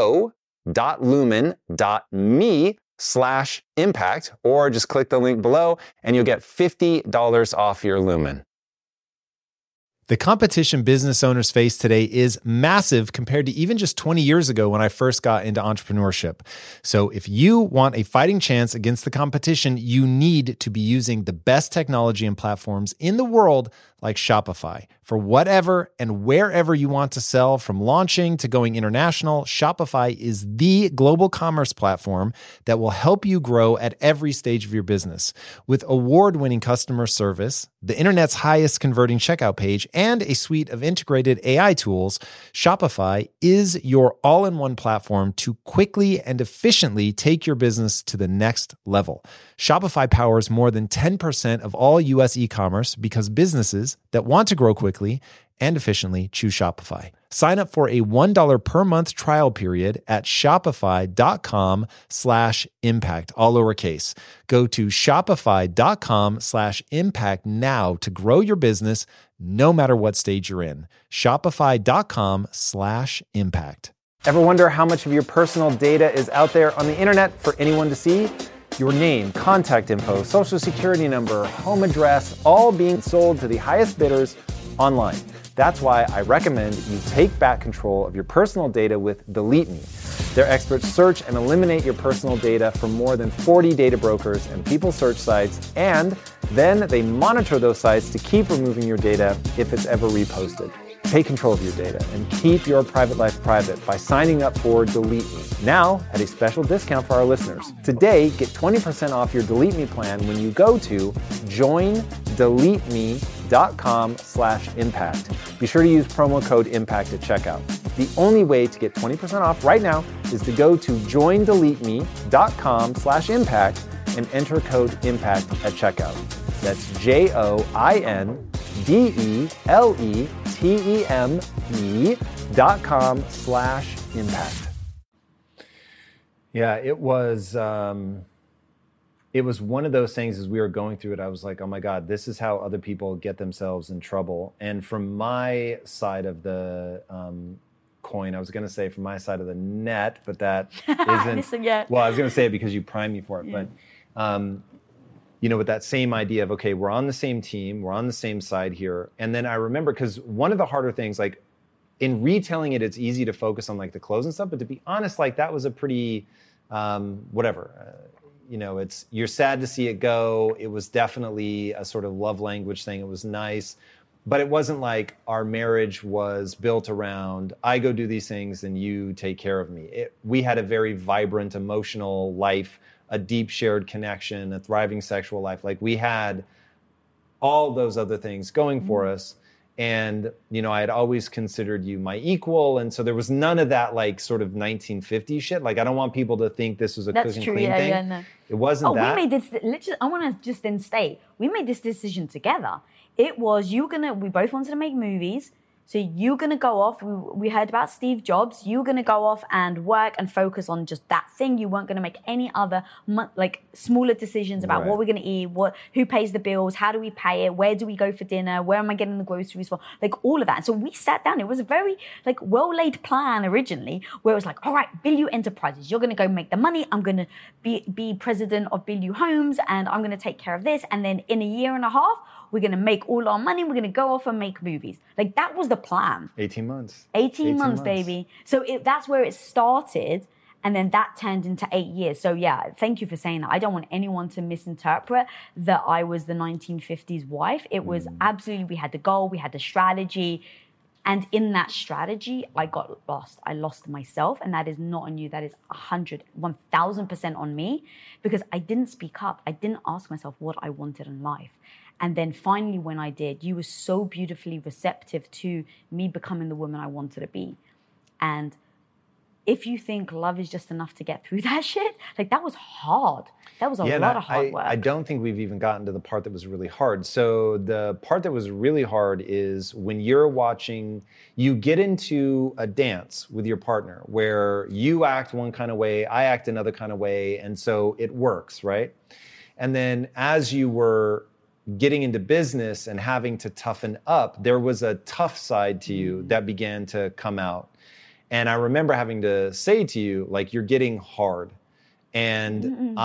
go.lumen.me/impact, or just click the link below and you'll get $50 off your Lumen. The competition business owners face today is massive compared to even just 20 years ago when I first got into entrepreneurship. So if you want a fighting chance against the competition, you need to be using the best technology and platforms in the world like Shopify. For whatever and wherever you want to sell, from launching to going international, Shopify is the global commerce platform that will help you grow at every stage of your business. With award-winning customer service, the internet's highest converting checkout page, and a suite of integrated AI tools, Shopify is your all-in-one platform to quickly and efficiently take your business to the next level. Shopify powers more than 10% of all U.S. e-commerce because businesses that want to grow quickly and efficiently choose Shopify. Sign up for a $1 per month trial period at shopify.com/impact, all lowercase. Go to shopify.com/impact now to grow your business no matter what stage you're in. Shopify.com/impact. Ever wonder how much of your personal data is out there on the internet for anyone to see? Your name, contact info, social security number, home address, all being sold to the highest bidders online. That's why I recommend you take back control of your personal data with Delete Me. Their experts search and eliminate your personal data from more than 40 data brokers and people search sites, and then they monitor those sites to keep removing your data if it's ever reposted. Take control of your data and keep your private life private by signing up for Delete Me, now at a special discount for our listeners. Today, get 20% off your Delete Me plan when you go to joindeleteme.com/impact. Be sure to use promo code IMPACT at checkout. The only way to get 20% off right now is to go to joindeleteme.com/impact and enter code IMPACT at checkout. That's joindeleteme.com/impact. Yeah, it was one of those things. As we were going through it, I was like, oh my God, this is how other people get themselves in trouble. And from my side of the coin, I was going to say from my side of the net, but that isn't. Listen, yeah. Well, I was going to say it because you primed me for it, Yeah. but with that same idea of, okay, we're on the same team, we're on the same side here. And then I remember, because one of the harder things, like in retailing it, it's easy to focus on like the clothes and stuff, but to be honest, like that was a pretty, you're sad to see it go. It was definitely a sort of love language thing. It was nice. But it wasn't like our marriage was built around, I go do these things and you take care of me. We had a very vibrant emotional life, a deep shared connection, a thriving sexual life. Like we had all those other things going for us. And, you know, I had always considered you my equal. And so there was none of that like sort of 1950s shit. Like, I don't want people to think this was a cook and clean thing. Yeah, no. It wasn't that. We made this, literally, I want to just then state, we made this decision together. It was, we both wanted to make movies. So you're going to go off, we heard about Steve Jobs, you're going to go off and work and focus on just that thing. You weren't going to make any other like smaller decisions about what we're going to eat, who pays the bills, how do we pay it, where do we go for dinner, where am I getting the groceries from, like all of that. And so we sat down. It was a very like well-laid plan originally, where it was like, all right, Bilyeu Enterprises, you're going to go make the money. I'm going to be president of Bilyeu Homes and I'm going to take care of this. And then in a year and a half, we're going to make all our money. We're going to go off and make movies. Like that was the plan. 18 months. 18 months, baby. So that's where it started. And then that turned into 8 years. So yeah, thank you for saying that. I don't want anyone to misinterpret that I was the 1950s wife. It was absolutely, we had the goal, we had the strategy. And in that strategy, I got lost. I lost myself. And that is not on you. That is 1,000% on me. Because I didn't speak up. I didn't ask myself what I wanted in life. And then finally, when I did, you were so beautifully receptive to me becoming the woman I wanted to be. And if you think love is just enough to get through that shit, like that was hard. That was a lot of hard work. I don't think we've even gotten to the part that was really hard. So the part that was really hard is when you're watching, you get into a dance with your partner where you act one kind of way, I act another kind of way. And so it works, right? And then as you were getting into business and having to toughen up, there was a tough side to you that began to come out. And I remember having to say to you, like, you're getting hard. And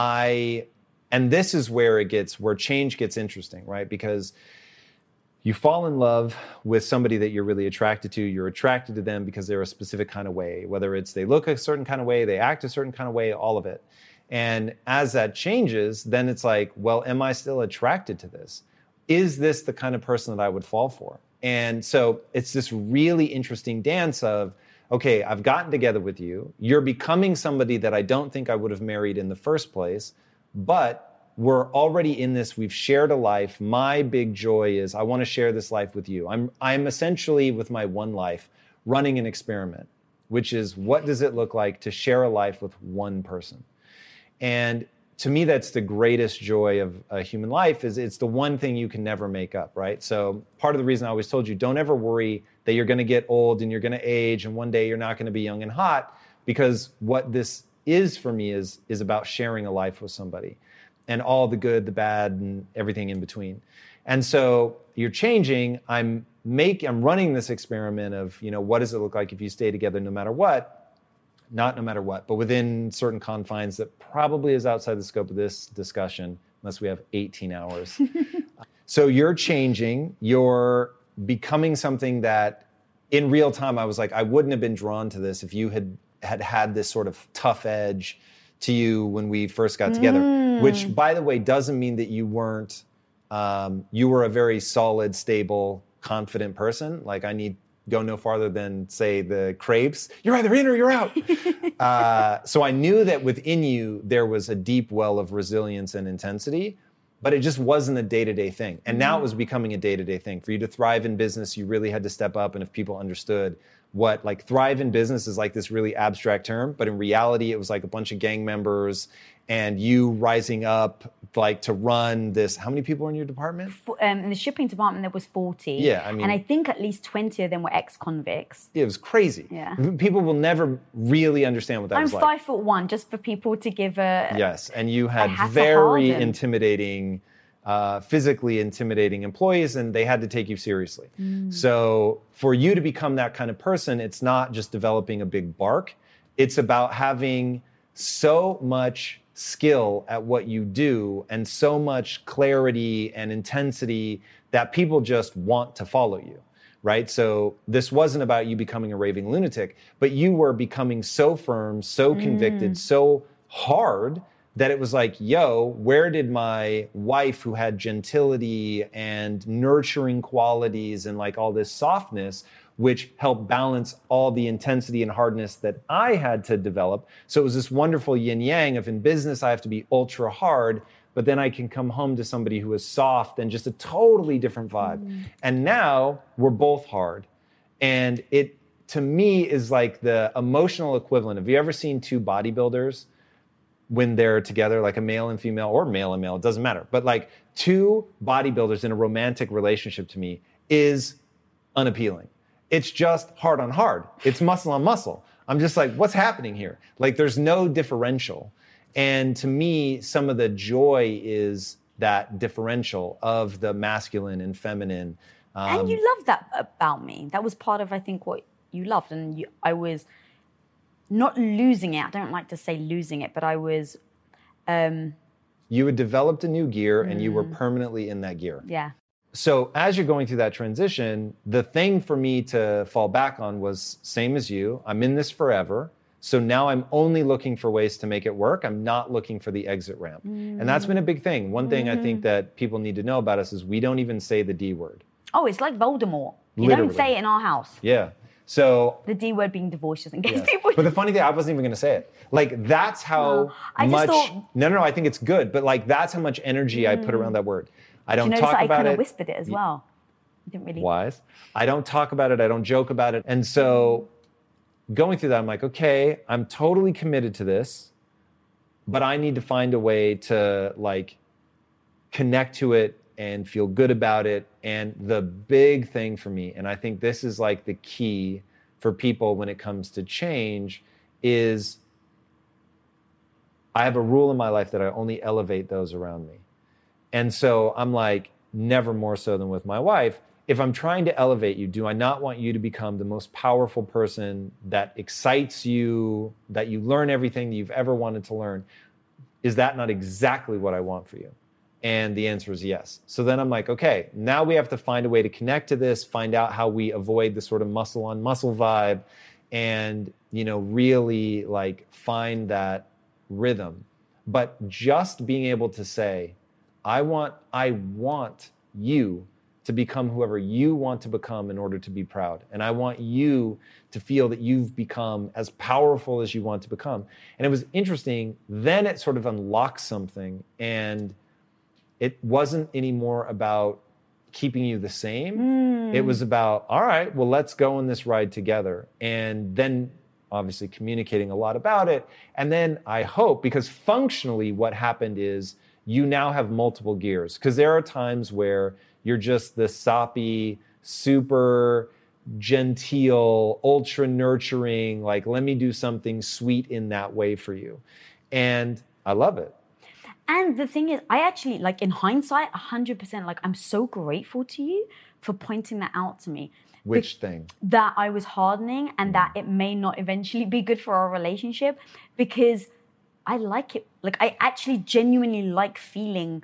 and this is where where change gets interesting, right? Because you fall in love with somebody that you're really attracted to. You're attracted to them because they're a specific kind of way, whether it's they look a certain kind of way, they act a certain kind of way, all of it. And as that changes, then it's like, well, am I still attracted to this? Is this the kind of person that I would fall for? And so it's this really interesting dance of, okay, I've gotten together with you. You're becoming somebody that I don't think I would have married in the first place, but we're already in this. We've shared a life. My big joy is I want to share this life with you. I'm essentially, with my one life, running an experiment, which is what does it look like to share a life with one person? And to me, that's the greatest joy of a human life, is it's the one thing you can never make up, right? So part of the reason I always told you, don't ever worry that you're going to get old and you're going to age and one day you're not going to be young and hot, because what this is for me is about sharing a life with somebody and all the good, the bad, and everything in between. And so you're changing. I'm running this experiment of, what does it look like if you stay together no matter what? Not no matter what, but within certain confines that probably is outside the scope of this discussion, unless we have 18 hours. So you're changing, you're becoming something that in real time, I was like, I wouldn't have been drawn to this if you had this sort of tough edge to you when we first got together, which, by the way, doesn't mean that you weren't, you were a very solid, stable, confident person. Like, go no farther than, say, the Crepes. You're either in or you're out. So I knew that within you, there was a deep well of resilience and intensity, but it just wasn't a day-to-day thing. And now it was becoming a day-to-day thing. For you to thrive in business, you really had to step up. And if people understood thrive in business is like this really abstract term, but in reality, it was like a bunch of gang members and you rising up to run this. How many people were in your department? In the shipping department, there was 40. Yeah, I mean, and I think at least 20 of them were ex-convicts. It was crazy. Yeah. People will never really understand what that was like. I'm 5'1", just for people to give a... Yes, and you had very intimidating, physically intimidating employees, and they had to take you seriously. So for you to become that kind of person, it's not just developing a big bark. It's about having so much skill at what you do and so much clarity and intensity that people just want to follow you, right? So this wasn't about you becoming a raving lunatic, but you were becoming so firm, so convicted, so hard that it was like, yo, where did my wife, who had gentility and nurturing qualities and like all this softness, which helped balance all the intensity and hardness that I had to develop. So it was this wonderful yin yang of, in business, I have to be ultra hard, but then I can come home to somebody who is soft and just a totally different vibe. And now we're both hard. And it, to me, is like the emotional equivalent. Have you ever seen two bodybuilders when they're together, like a male and female, or male and male, it doesn't matter. But like two bodybuilders in a romantic relationship, to me, is unappealing. It's just hard on hard. It's muscle on muscle. I'm just like, what's happening here? Like, there's no differential. And to me, some of the joy is that differential of the masculine and feminine. And you love that about me. That was part of, I think, what you loved. And I was not losing it. I don't like to say losing it, but I was... You had developed a new gear and you were permanently in that gear. Yeah. So as you're going through that transition, the thing for me to fall back on was, same as you, I'm in this forever. So now I'm only looking for ways to make it work. I'm not looking for the exit ramp. And that's been a big thing. One thing I think that people need to know about us is we don't even say the D word. Oh, it's like Voldemort. You Literally. don't say it in our house. Yeah. So The D word being divorce, just in case people... But the funny thing, I wasn't even going to say it. Like, that's how I just much... thought- No, I think it's good. But like, that's how much energy I put around that word. I don't you notice talk that I about kind it. of whispered it as well. I didn't really... Wise. I don't talk about it. I don't joke about it. And so going through that, I'm like, okay, I'm totally committed to this, but I need to find a way to like connect to it and feel good about it. And the big thing for me, and I think this is like the key for people when it comes to change, is I have a rule in my life that I only elevate those around me. And so I'm like, never more so than with my wife. If I'm trying to elevate you, do I not want you to become the most powerful person that excites you, that you learn everything that you've ever wanted to learn? Is that not exactly what I want for you? And the answer is yes. So then I'm like, okay, now we have to find a way to connect to this, find out how we avoid the sort of muscle on muscle vibe, and, you know, really like find that rhythm. But just being able to say, I want you to become whoever you want to become in order to be proud. And I want you to feel that you've become as powerful as you want to become. And it was interesting. Then it sort of unlocked something. And it wasn't anymore about keeping you the same. It was about, all right, well, let's go on this ride together. And then obviously communicating a lot about it. And then I hope, because functionally what happened is you now have multiple gears. Because there are times where you're just the soppy, super genteel, ultra nurturing, like, let me do something sweet in that way for you. And I love it. And the thing is, I actually, like, in hindsight, 100%, like, I'm so grateful to you for pointing that out to me. Which thing? That I was hardening and that it may not eventually be good for our relationship, because I like it. Like, I actually genuinely like feeling,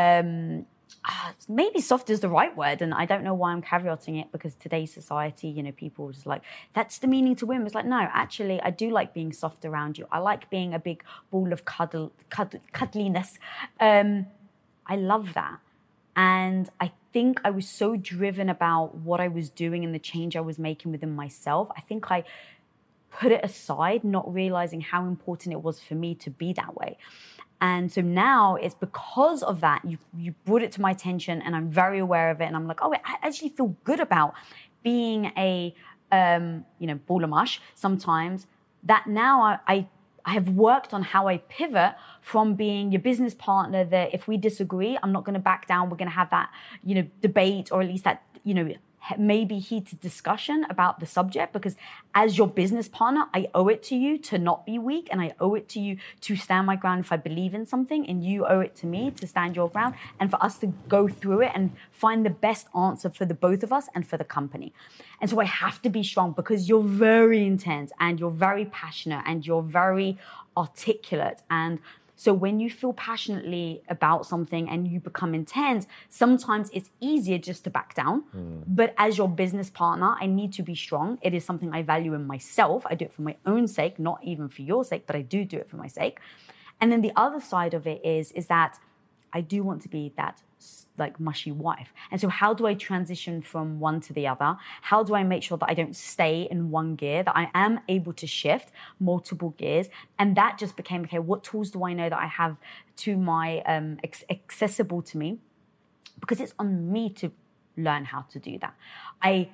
maybe soft is the right word, and I don't know why I'm caveating it, because today's society, you know, people are just like, that's the meaning to women. It's like, no, actually, I do like being soft around you. I like being a big ball of cuddliness. I love that. And I think I was so driven about what I was doing and the change I was making within myself. I think I put it aside, not realizing how important it was for me to be that way. And so now it's because of that, you brought it to my attention, and I'm very aware of it. And I'm like, oh, I actually feel good about being a, ball of mush sometimes. That now I have worked on how I pivot from being your business partner that if we disagree, I'm not going to back down. We're going to have that, debate, or at least that, maybe heated discussion about the subject, because as your business partner, I owe it to you to not be weak, and I owe it to you to stand my ground if I believe in something, and you owe it to me to stand your ground, and for us to go through it and find the best answer for the both of us and for the company. And so I have to be strong, because you're very intense and you're very passionate and you're very articulate. And so when you feel passionately about something and you become intense, sometimes it's easier just to back down. But as your business partner, I need to be strong. It is something I value in myself. I do it for my own sake, not even for your sake, but I do it for my sake. And then the other side of it is that I do want to be that like mushy wife. And so how do I transition from one to the other? How do I make sure that I don't stay in one gear, that I am able to shift multiple gears? And that just became, okay, what tools do I know that I have to my accessible to me? Because it's on me to learn how to do that. I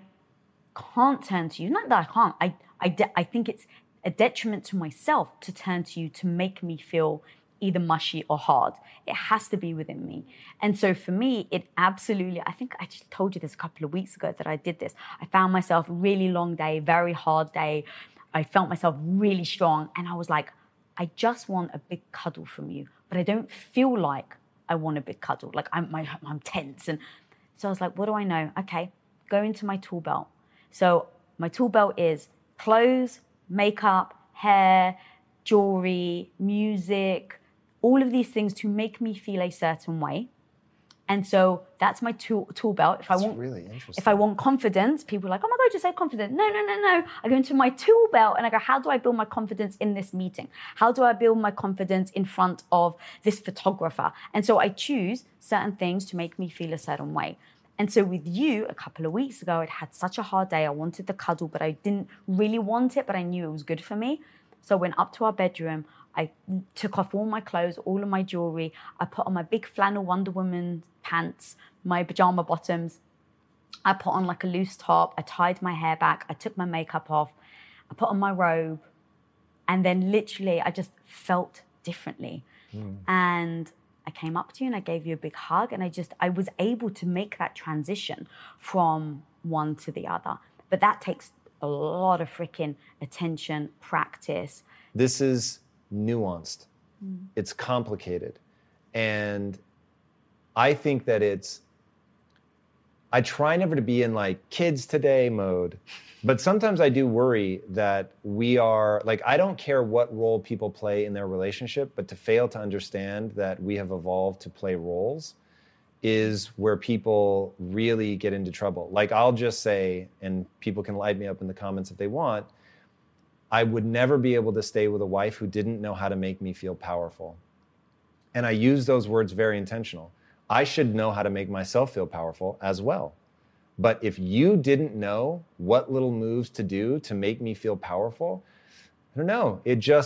can't turn to you. Not that I can't. I think it's a detriment to myself to turn to you to make me feel either mushy or hard. It has to be within me. And so for me, it absolutely, I think I just told you this a couple of weeks ago that I did this. I found myself a really long day, very hard day. I felt myself really strong. And I was like, I just want a big cuddle from you, but I don't feel like I want a big cuddle. Like I'm tense. And so I was like, what do I know? Okay, go into my tool belt. So my tool belt is clothes, makeup, hair, jewelry, music, all of these things to make me feel a certain way. And so that's my tool belt. If I want confidence, people are like, oh my God, just say confident. No. I go into my tool belt and I go, how do I build my confidence in this meeting? How do I build my confidence in front of this photographer? And so I choose certain things to make me feel a certain way. And so with you, a couple of weeks ago, I'd had such a hard day. I wanted the cuddle, but I didn't really want it, but I knew it was good for me. So I went up to our bedroom. I took off all my clothes, all of my jewelry. I put on my big flannel Wonder Woman pants, my pajama bottoms. I put on like a loose top. I tied my hair back. I took my makeup off. I put on my robe. And then literally, I just felt differently. And I came up to you and I gave you a big hug. And I was able to make that transition from one to the other. But that takes a lot of freaking attention, practice. This is nuanced. It's complicated. And I think that I try never to be in like kids today mode, but sometimes I do worry that we are like, I don't care what role people play in their relationship, but to fail to understand that we have evolved to play roles is where people really get into trouble. Like I'll just say, and people can light me up in the comments if they want, I would never be able to stay with a wife who didn't know how to make me feel powerful. And I use those words very intentional. I should know how to make myself feel powerful as well. But if you didn't know what little moves to do to make me feel powerful, I don't know.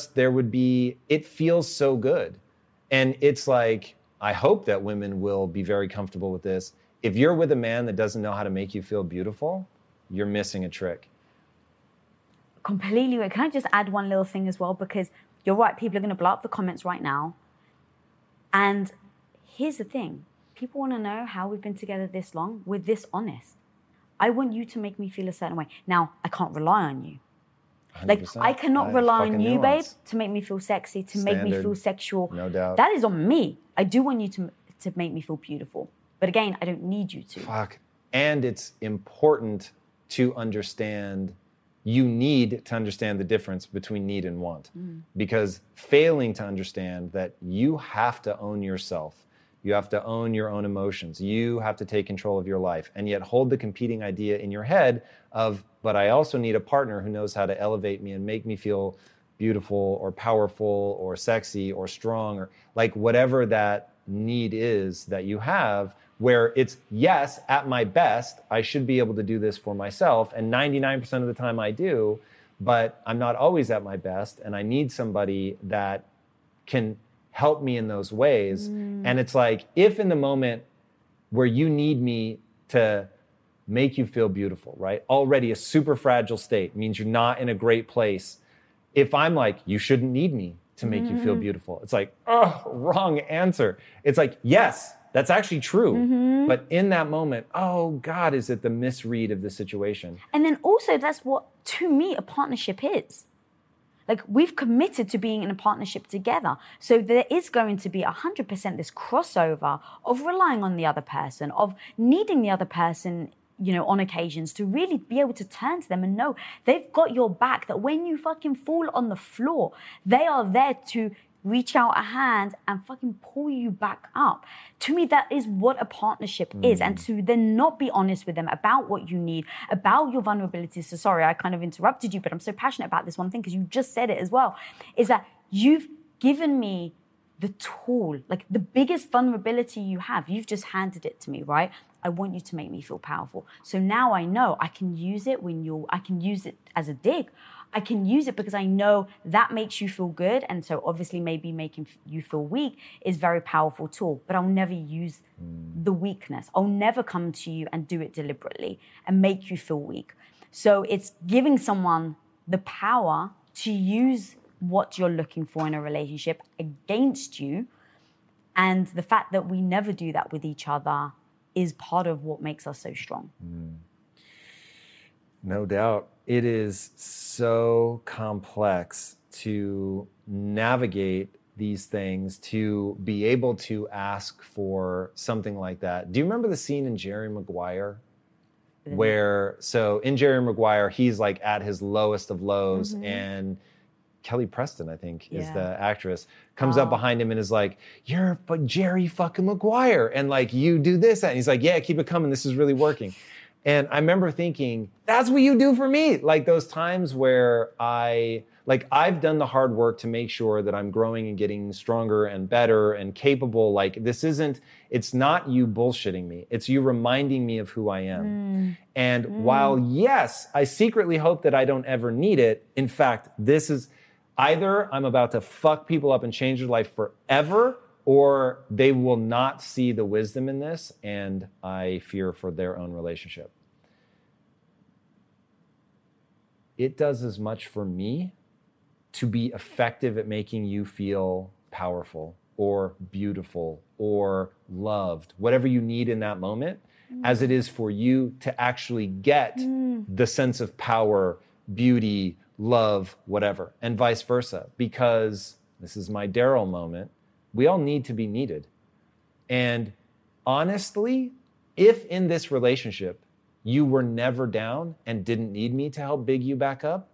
It feels so good. And it's like, I hope that women will be very comfortable with this. If you're with a man that doesn't know how to make you feel beautiful, you're missing a trick. Completely right. Can I just add one little thing as well? Because you're right, people are going to blow up the comments right now. And here's the thing. People want to know how we've been together this long. We're this honest. I want you to make me feel a certain way. Now, I can't rely on you. 100%. Like, I cannot rely on you, babe, to make me feel sexy, to make me feel sexual. No doubt. That is on me. I do want you to make me feel beautiful. But again, I don't need you to. Fuck. And it's important to understand. You need to understand the difference between need and want. Because failing to understand that you have to own yourself, you have to own your own emotions, you have to take control of your life, and yet hold the competing idea in your head of, but I also need a partner who knows how to elevate me and make me feel beautiful or powerful or sexy or strong or like whatever that need is that you have, where it's, yes, at my best, I should be able to do this for myself. And 99% of the time I do, but I'm not always at my best. And I need somebody that can help me in those ways. And it's like, if in the moment where you need me to make you feel beautiful, right? Already a super fragile state means you're not in a great place. If I'm like, you shouldn't need me to make you feel beautiful. It's like, oh, wrong answer. It's like, yes, that's actually true. But in that moment, oh God, is it the misread of the situation? And then also that's what, to me, a partnership is. Like we've committed to being in a partnership together. So there is going to be 100% this crossover of relying on the other person, of needing the other person, you know, on occasions to really be able to turn to them and know they've got your back, that when you fucking fall on the floor, they are there to reach out a hand and fucking pull you back up. To me, that is what a partnership is. And to then not be honest with them about what you need, about your vulnerabilities. So sorry, I kind of interrupted you, but I'm so passionate about this one thing because you just said it as well, is that you've given me the tool, like the biggest vulnerability you have. You've just handed it to me, right? I want you to make me feel powerful. So now I know I can use it I can use it as a dig. I can use it because I know that makes you feel good. And so obviously maybe making you feel weak is a very powerful tool, but I'll never use the weakness. I'll never come to you and do it deliberately and make you feel weak. So it's giving someone the power to use what you're looking for in a relationship against you. And the fact that we never do that with each other is part of what makes us so strong. No doubt. It is so complex to navigate these things, to be able to ask for something like that. Do you remember the scene in Jerry Maguire? Where, so in Jerry Maguire, he's like at his lowest of lows, and Kelly Preston, I think, is the actress, comes up behind him and is like, "You're Jerry fucking Maguire, and like you do this," and he's like, "Yeah, keep it coming. This is really working." And I remember thinking, that's what you do for me. Like those times where I've done the hard work to make sure that I'm growing and getting stronger and better and capable. Like it's not you bullshitting me. It's you reminding me of who I am. And while yes, I secretly hope that I don't ever need it. In fact, this is either I'm about to fuck people up and change their life forever, or they will not see the wisdom in this, and I fear for their own relationship. It does as much for me to be effective at making you feel powerful or beautiful or loved, whatever you need in that moment, as it is for you to actually get the sense of power, beauty, love, whatever, and vice versa. Because this is my Daryl moment. We all need to be needed. And honestly, if in this relationship you were never down and didn't need me to help big you back up,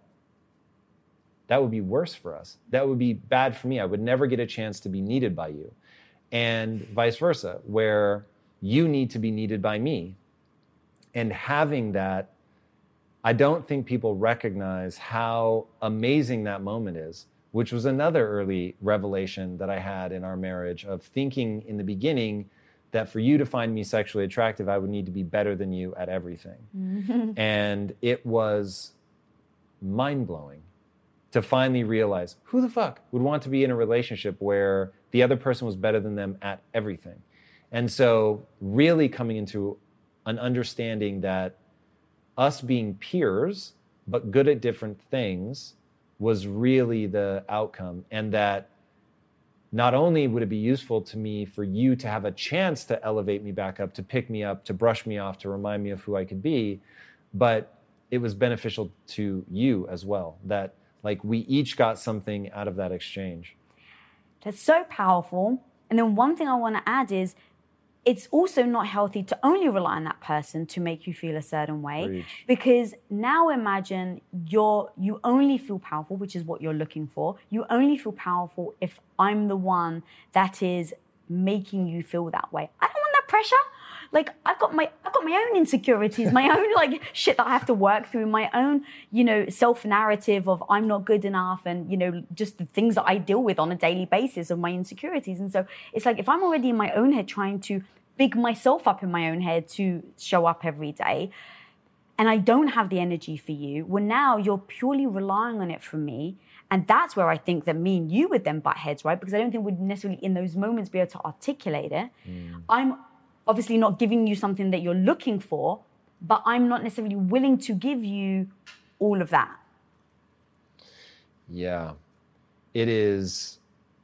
that would be worse for us. That would be bad for me. I would never get a chance to be needed by you. And vice versa, where you need to be needed by me. And having that, I don't think people recognize how amazing that moment is, which was another early revelation that I had in our marriage, of thinking in the beginning that for you to find me sexually attractive, I would need to be better than you at everything. And it was mind-blowing to finally realize, who the fuck would want to be in a relationship where the other person was better than them at everything? And so really coming into an understanding that us being peers, but good at different things, was really the outcome. And that not only would it be useful to me for you to have a chance to elevate me back up, to pick me up, to brush me off, to remind me of who I could be, but it was beneficial to you as well, that like we each got something out of that exchange. That's so powerful. And then one thing I want to add is, it's also not healthy to only rely on that person to make you feel a certain way. Preach. Because now imagine you only feel powerful, which is what you're looking for. You only feel powerful if I'm the one that is making you feel that way. I don't want that pressure. Like I've got my own insecurities, my own like shit that I have to work through, my own, self-narrative of I'm not good enough, and just the things that I deal with on a daily basis of my insecurities. And so it's like if I'm already in my own head trying to big myself up in my own head to show up every day, and I don't have the energy for you, well, now you're purely relying on it from me. And that's where I think that me and you would then butt heads, right? Because I don't think we'd necessarily in those moments be able to articulate it. I'm obviously not giving you something that you're looking for, but I'm not necessarily willing to give you all of that. Yeah, it is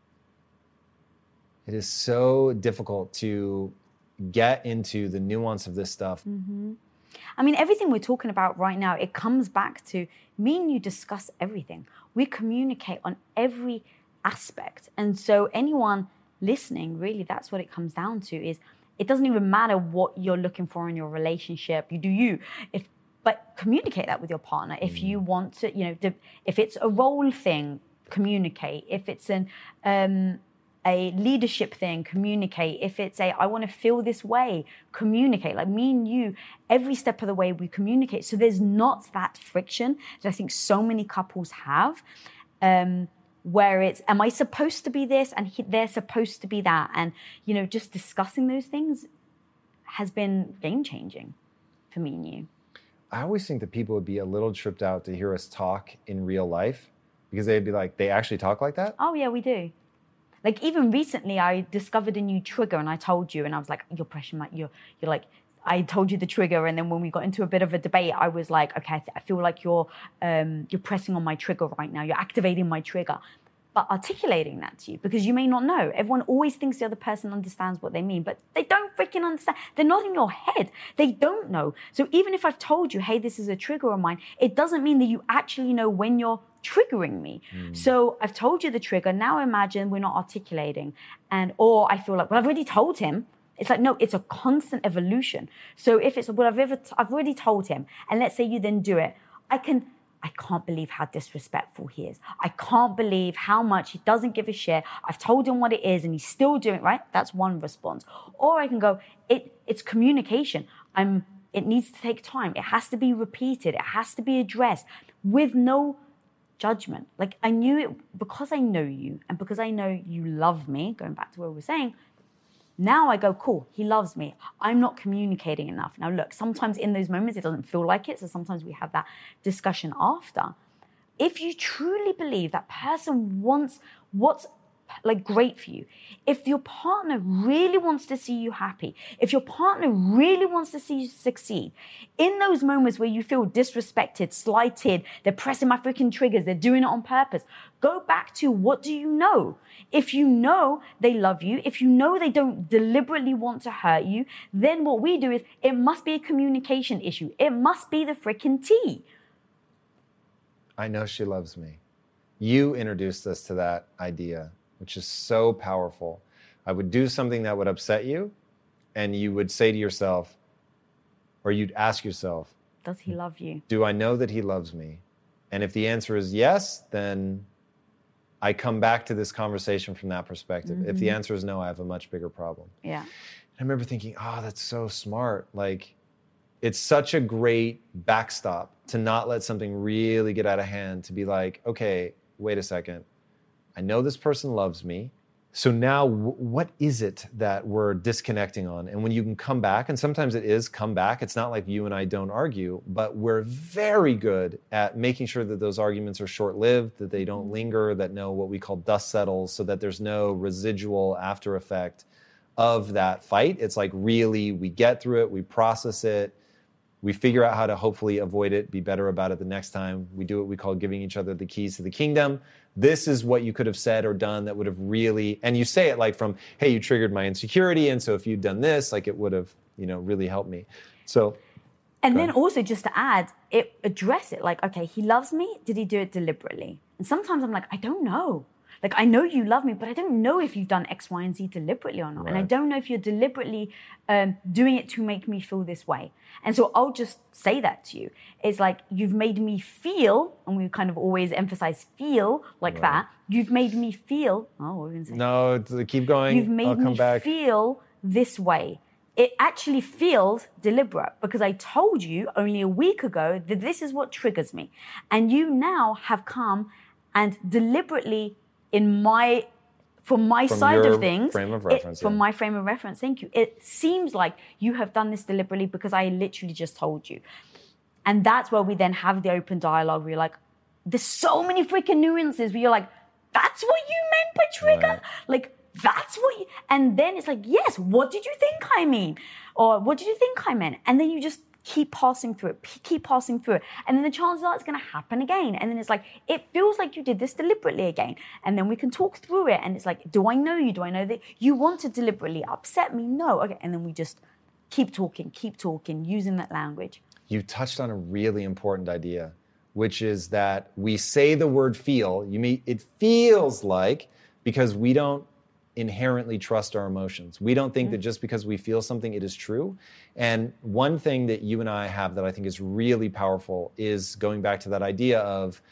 so difficult to get into the nuance of this stuff. I mean, everything we're talking about right now, it comes back to me and you discuss everything. We communicate on every aspect. And so anyone listening, really, that's what it comes down to, is it doesn't even matter what you're looking for in your relationship. You do you. But communicate that with your partner. If you want to, if it's a role thing, communicate. If it's a leadership thing, communicate. If it's I want to feel this way, communicate. Like me and you, every step of the way we communicate. So there's not that friction that I think so many couples have. where it's, am I supposed to be this and they're supposed to be that? And, you know, just discussing those things has been game-changing for me and you. I always think that people would be a little tripped out to hear us talk in real life, because they'd be like, they actually talk like that? Oh, yeah, we do. Like, even recently, I discovered a new trigger, and I told you, and I was like, you're pressure, you're like, I told you the trigger, and then when we got into a bit of a debate, I was like, okay, I feel like you're pressing on my trigger right now. You're activating my trigger. But articulating that to you, because you may not know. Everyone always thinks the other person understands what they mean, but they don't freaking understand. They're not in your head. They don't know. So even if I've told you, hey, this is a trigger of mine, it doesn't mean that you actually know when you're triggering me. So I've told you the trigger. Now imagine we're not articulating. Or I feel like, well, I've already told him. It's like, no, it's a constant evolution. So if it's, well, I've already told him, and let's say you then do it, I can't believe how disrespectful he is. I can't believe how much he doesn't give a shit. I've told him what it is and he's still doing it, right? That's one response. Or I can go, it's communication. It needs to take time. It has to be repeated. It has to be addressed with no judgment. Like, I knew it because I know you and because I know you love me, going back to what we were saying. Now I go, cool, he loves me. I'm not communicating enough. Now look, sometimes in those moments it doesn't feel like it, so sometimes we have that discussion after. If you truly believe that person wants what's like great for you, if your partner really wants to see you happy, if your partner really wants to see you succeed, in those moments where you feel disrespected, slighted, they're pressing my freaking triggers, they're doing it on purpose, go back to, what do you know? If you know they love you, if you know they don't deliberately want to hurt you, then what we do is, it must be a communication issue. It must be the freaking tea. I know she loves me. You introduced us to that idea, which is so powerful. I would do something that would upset you, and you would say to yourself, or you'd ask yourself, does he love you? Do I know that he loves me? And if the answer is yes, then I come back to this conversation from that perspective. If the answer is no, I have a much bigger problem. Yeah. I remember thinking, oh, that's so smart. Like, it's such a great backstop to not let something really get out of hand, to be like, okay, wait a second. I know this person loves me. So now what is it that we're disconnecting on? And when you can come back, and sometimes it is come back, it's not like you and I don't argue, but we're very good at making sure that those arguments are short-lived, that they don't linger, that what we call dust settles, so that there's no residual after effect of that fight. It's like, really, we get through it, we process it, we figure out how to hopefully avoid it, be better about it the next time. We do what we call giving each other the keys to the kingdom. This is what you could have said or done that would have really, and you say it like from, hey, you triggered my insecurity, and so if you'd done this, like, it would have, really helped me. So. And then also, just to add, address it like, okay, he loves me. Did he do it deliberately? And sometimes I'm like, I don't know. Like, I know you love me, but I don't know if you've done X, Y, and Z deliberately or not. Right. And I don't know if you're deliberately doing it to make me feel this way. And so I'll just say that to you. It's like, you've made me feel, and we kind of always emphasize feel like that. You've made me feel, what were we going to say? No, keep going. You've made me feel this way. It actually feels deliberate, because I told you only a week ago that this is what triggers me. And you now have come and deliberately, from my side of things, frame of reference, from my frame of reference, thank you. It seems like you have done this deliberately because I literally just told you. And that's where we then have the open dialogue where you're like, there's so many freaking nuances where you're like, that's what you meant by trigger? Right. Like, that's what you, and then it's like, yes, what did you think I mean? Or what did you think I meant? And then you just keep passing through it. And then the chances are it's going to happen again. And then it's like, it feels like you did this deliberately again. And then we can talk through it. And it's like, do I know you? Do I know that you want to deliberately upset me? No. Okay. And then we just keep talking, using that language. You touched on a really important idea, which is that we say the word feel. It feels like, because we don't inherently trust our emotions. We don't think that just because we feel something, it is true. And one thing that you and I have that I think is really powerful is going back to that idea of,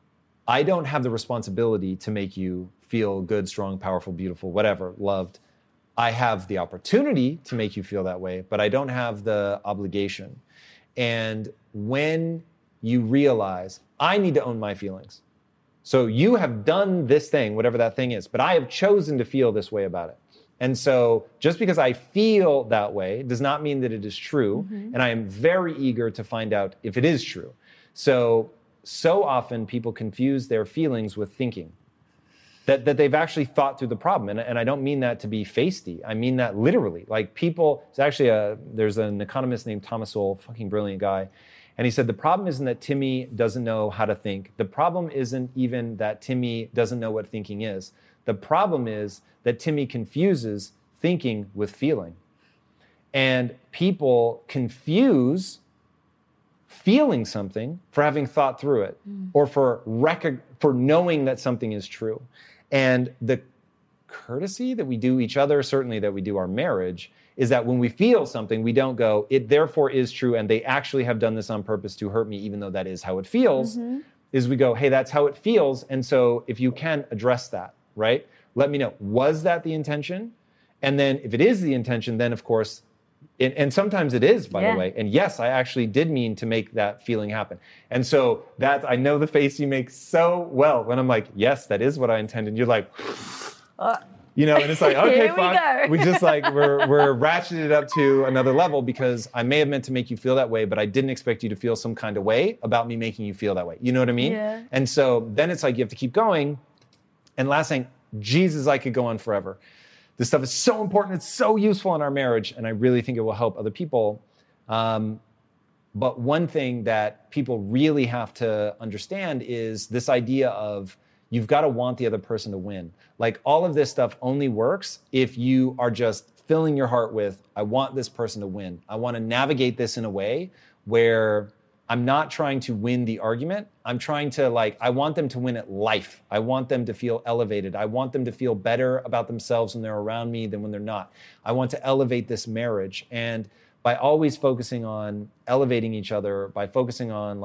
I don't have the responsibility to make you feel good, strong, powerful, beautiful, whatever, loved. I have the opportunity to make you feel that way, but I don't have the obligation. And when you realize, I need to own my feelings. So you have done this thing, whatever that thing is, but I have chosen to feel this way about it. And so just because I feel that way does not mean that it is true. And I am very eager to find out if it is true. So often people confuse their feelings with thinking. That they've actually thought through the problem. And I don't mean that to be feisty. I mean that literally. Like people, it's actually there's an economist named Thomas Sowell, fucking brilliant guy. And he said, the problem isn't that Timmy doesn't know how to think. The problem isn't even that Timmy doesn't know what thinking is. The problem is that Timmy confuses thinking with feeling. And people confuse feeling something for having thought through it or for knowing that something is true. And the courtesy that we do each other, certainly that we do our marriage, is that when we feel something, we don't go, it therefore is true, and they actually have done this on purpose to hurt me, even though that is how it feels, is we go, hey, that's how it feels, and so if you can address that, right? Let me know, was that the intention? And then if it is the intention, then of course, and sometimes it is, by the way. And yes, I actually did mean to make that feeling happen. And so I know the face you make so well when I'm like, yes, that is what I intended. You're like, you know, and it's like, okay, fuck. We just like, we're ratcheting it up to another level because I may have meant to make you feel that way, but I didn't expect you to feel some kind of way about me making you feel that way. You know what I mean? Yeah. And so then it's like, you have to keep going. And last thing, Jesus, I could go on forever. This stuff is so important. It's so useful in our marriage, and I really think it will help other people. But one thing that people really have to understand is this idea of you've got to want the other person to win. Like all of this stuff only works if you are just filling your heart with, I want this person to win. I want to navigate this in a way where I'm not trying to win the argument. I'm trying to I want them to win at life. I want them to feel elevated. I want them to feel better about themselves when they're around me than when they're not. I want to elevate this marriage. And by always focusing on elevating each other, by focusing on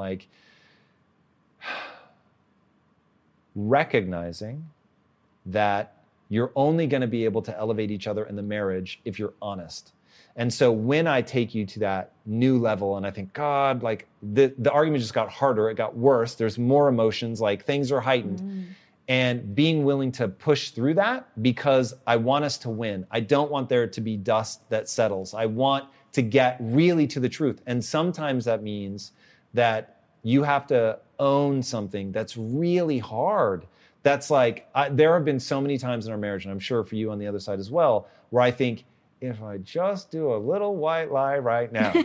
recognizing that you're only going to be able to elevate each other in the marriage if you're honest. And so when I take you to that new level and I think, God, the argument just got harder, it got worse, there's more emotions, things are heightened. And being willing to push through that because I want us to win. I don't want there to be dust that settles. I want to get really to the truth. And sometimes that means that you have to own something that's really hard. That's there have been so many times in our marriage, and I'm sure for you on the other side as well, where I think, if I just do a little white lie right now,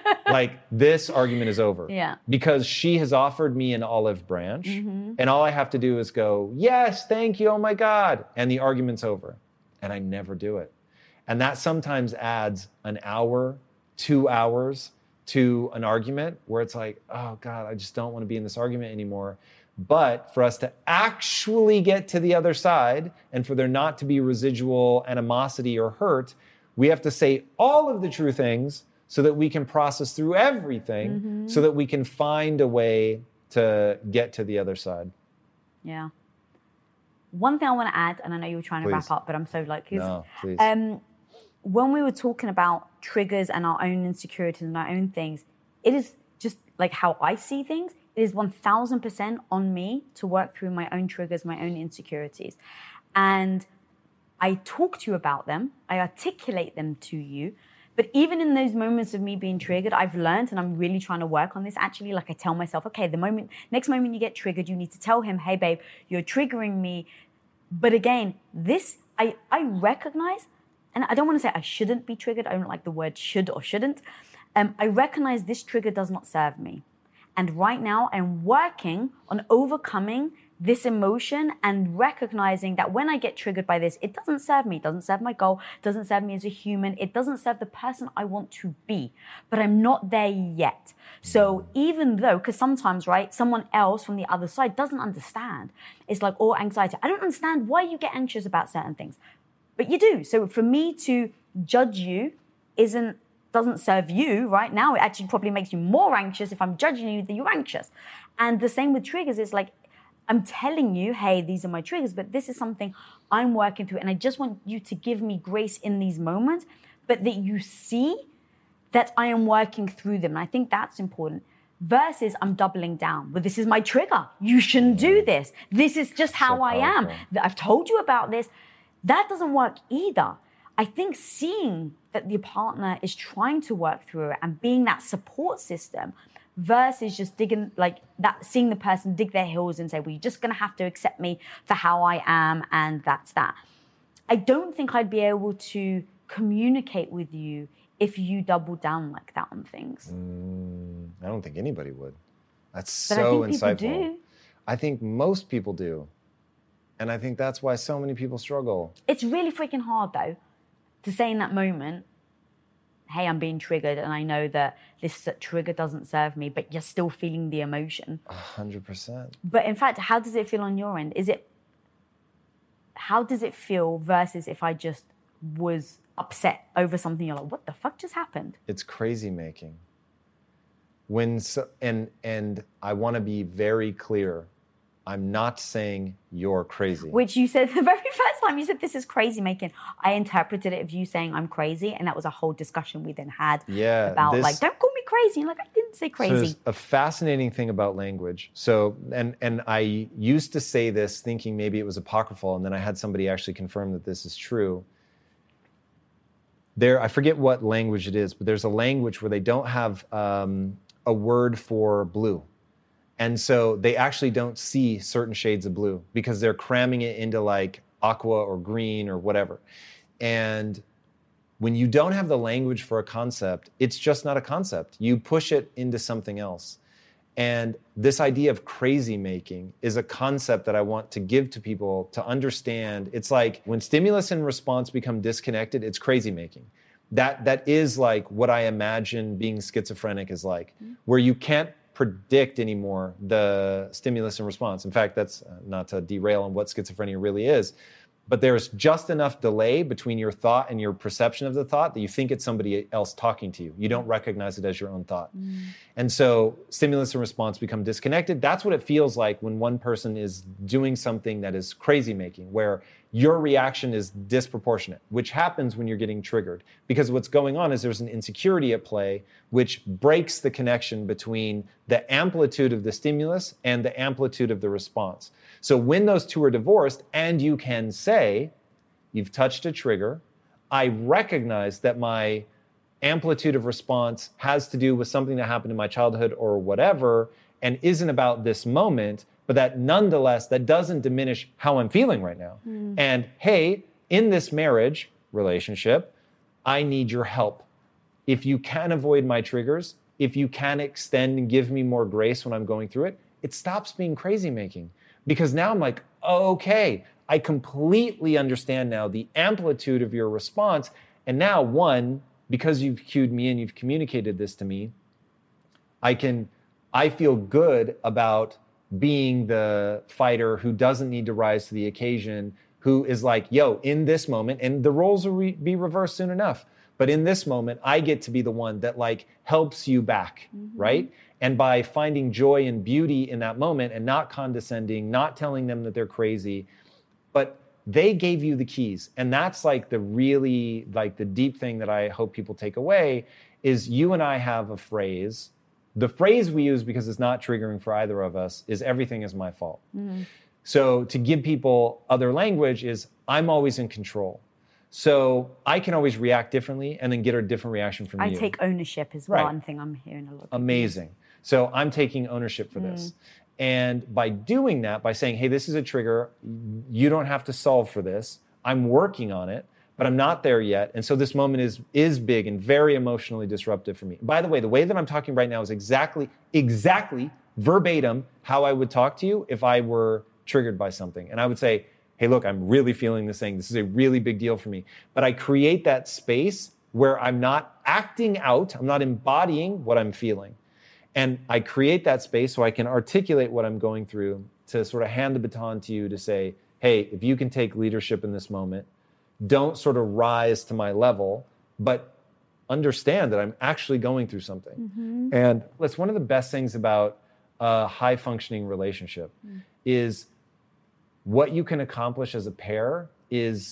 this argument is over. Yeah. Because she has offered me an olive branch, and all I have to do is go, yes, thank you, oh my God, and the argument's over. And I never do it. And that sometimes adds an hour, 2 hours to an argument where it's like, oh God, I just don't want to be in this argument anymore. But for us to actually get to the other side and for there not to be residual animosity or hurt, we have to say all of the true things so that we can process through everything so that we can find a way to get to the other side. Yeah. One thing I want to add, and I know you were trying to wrap up, but I'm so No, please. When we were talking about triggers and our own insecurities and our own things, it is just how I see things. It is 1000% on me to work through my own triggers, my own insecurities. And I talk to you about them, I articulate them to you, but even in those moments of me being triggered, I've learned, and I'm really trying to work on this actually, I tell myself, okay, next moment you get triggered, you need to tell him, hey babe, you're triggering me. But again, this, I recognize, and I don't want to say I shouldn't be triggered, I don't like the word should or shouldn't. I recognize this trigger does not serve me. And right now I'm working on overcoming this emotion and recognizing that when I get triggered by this, it doesn't serve me, it doesn't serve my goal, it doesn't serve me as a human, it doesn't serve the person I want to be, but I'm not there yet. So even though, because sometimes, right, someone else from the other side doesn't understand, it's all anxiety. I don't understand why you get anxious about certain things, but you do. So for me to judge you doesn't serve you right now. It actually probably makes you more anxious if I'm judging you that you're anxious. And the same with triggers. It's I'm telling you, hey, these are my triggers, but this is something I'm working through. And I just want you to give me grace in these moments, but that you see that I am working through them. And I think that's important. versus I'm doubling down. But this is my trigger. You shouldn't do this. This is just how I am. I've told you about this. That doesn't work either. I think seeing that your partner is trying to work through it and being that support system versus just digging like that, seeing the person dig their heels and say, well, you're just going to have to accept me for how I am. And that's that. I don't think I'd be able to communicate with you if you double down like that on things. I don't think anybody would. That's but so I think insightful. People do. I think most people do. And I think that's why so many people struggle. It's really freaking hard though, to say in that moment, hey, I'm being triggered and I know that this trigger doesn't serve me, but you're still feeling the emotion. 100%. But in fact, how does it feel on your end? How does it feel versus if I just was upset over something, you're like, what the fuck just happened? It's crazy making. And I want to be very clear. I'm not saying you're crazy. Which you said the very first time you said this is crazy making. I interpreted it of you saying I'm crazy, and that was a whole discussion we then had about like, don't call me crazy. And like, I didn't say crazy. So there's a fascinating thing about language. So, and I used to say this thinking maybe it was apocryphal, and then I had somebody actually confirm that this is true. I forget what language it is, but there's a language where they don't have a word for blue. And so they actually don't see certain shades of blue because they're cramming it into like aqua or green or whatever. And when you don't have the language for a concept, it's just not a concept. You push it into something else. And this idea of crazy making is a concept that I want to give to people to understand. It's like when stimulus and response become disconnected, it's crazy making. That is like what I imagine being schizophrenic is like, where you can't predict anymore the stimulus and response. In fact, that's not to derail on what schizophrenia really is, but there's just enough delay between your thought and your perception of the thought that you think it's somebody else talking to you. You don't recognize it as your own thought. And so stimulus and response become disconnected. That's what it feels like when one person is doing something that is crazy making, where your reaction is disproportionate, which happens when you're getting triggered. Because what's going on is there's an insecurity at play, which breaks the connection between the amplitude of the stimulus and the amplitude of the response. So when those two are divorced, and you can say, you've touched a trigger, I recognize that my amplitude of response has to do with something that happened in my childhood or whatever, and isn't about this moment, but that nonetheless, that doesn't diminish how I'm feeling right now. And hey, in this marriage relationship, I need your help. If you can avoid my triggers, if you can extend and give me more grace when I'm going through it, it stops being crazy making. Because now I'm like, okay, I completely understand now the amplitude of your response. And now, one, because you've cued me and you've communicated this to me, I feel good about being the fighter who doesn't need to rise to the occasion, who is like, yo, in this moment, and the roles will be reversed soon enough, but in this moment, I get to be the one that like helps you back, right? And by finding joy and beauty in that moment and not condescending, not telling them that they're crazy, but they gave you the keys. And that's like the really, like the deep thing that I hope people take away is you and I have a phrase. The phrase we use, because it's not triggering for either of us, is everything is my fault. So to give people other language is I'm always in control. So I can always react differently and then get a different reaction from you. I take ownership is one thing I'm hearing a lot. Amazing. So I'm taking ownership for this. And by doing that, by saying, hey, this is a trigger, you don't have to solve for this. I'm working on it, but I'm not there yet. And so this moment is big and very emotionally disruptive for me. By the way that I'm talking right now is exactly verbatim how I would talk to you if I were triggered by something. And I would say, hey, look, I'm really feeling this thing. This is a really big deal for me. But I create that space where I'm not acting out, I'm not embodying what I'm feeling. And I create that space so I can articulate what I'm going through to sort of hand the baton to you to say, hey, if you can take leadership in this moment, don't sort of rise to my level, but understand that I'm actually going through something. And that's one of the best things about a high-functioning relationship is what you can accomplish as a pair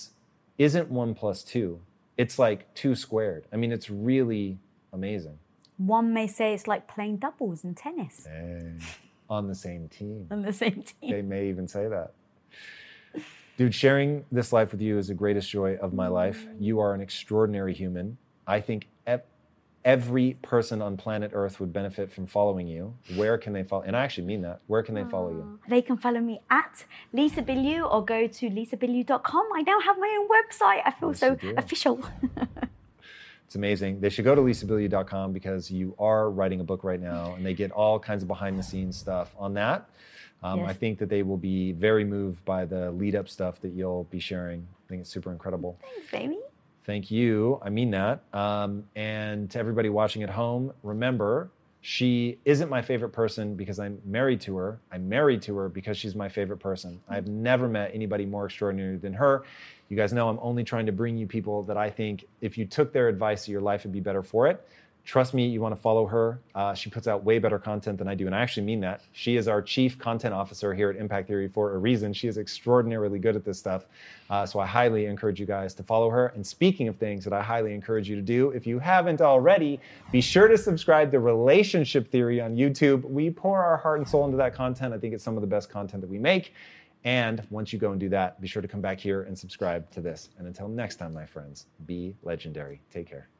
isn't 1 + 2. It's like 2 squared. I mean, it's really amazing. One may say it's like playing doubles in tennis. Hey, on the same team. On the same team. They may even say that. Dude, sharing this life with you is the greatest joy of my life. You are an extraordinary human. I think every person on planet Earth would benefit from following you. Where can they follow? And I actually mean that. Where can they follow you? They can follow me at Lisa Bilyeu or go to lisabilyeu.com. I now have my own website. I feel so official. It's amazing. They should go to lisabilyeu.com because you are writing a book right now and they get all kinds of behind the scenes stuff on that. Yes. I think that they will be very moved by the lead up stuff that you'll be sharing. I think it's super incredible. Thanks, baby. Thank you. I mean that. And to everybody watching at home, remember, she isn't my favorite person because I'm married to her. I'm married to her because she's my favorite person. I've never met anybody more extraordinary than her. You guys know I'm only trying to bring you people that I think if you took their advice, your life would be better for it. Trust me, you want to follow her. She puts out way better content than I do, and I actually mean that. She is our chief content officer here at Impact Theory for a reason. She is extraordinarily good at this stuff. So I highly encourage you guys to follow her. And speaking of things that I highly encourage you to do, if you haven't already, be sure to subscribe to Relationship Theory on YouTube. We pour our heart and soul into that content. I think it's some of the best content that we make. And once you go and do that, be sure to come back here and subscribe to this. And until next time, my friends, be legendary. Take care.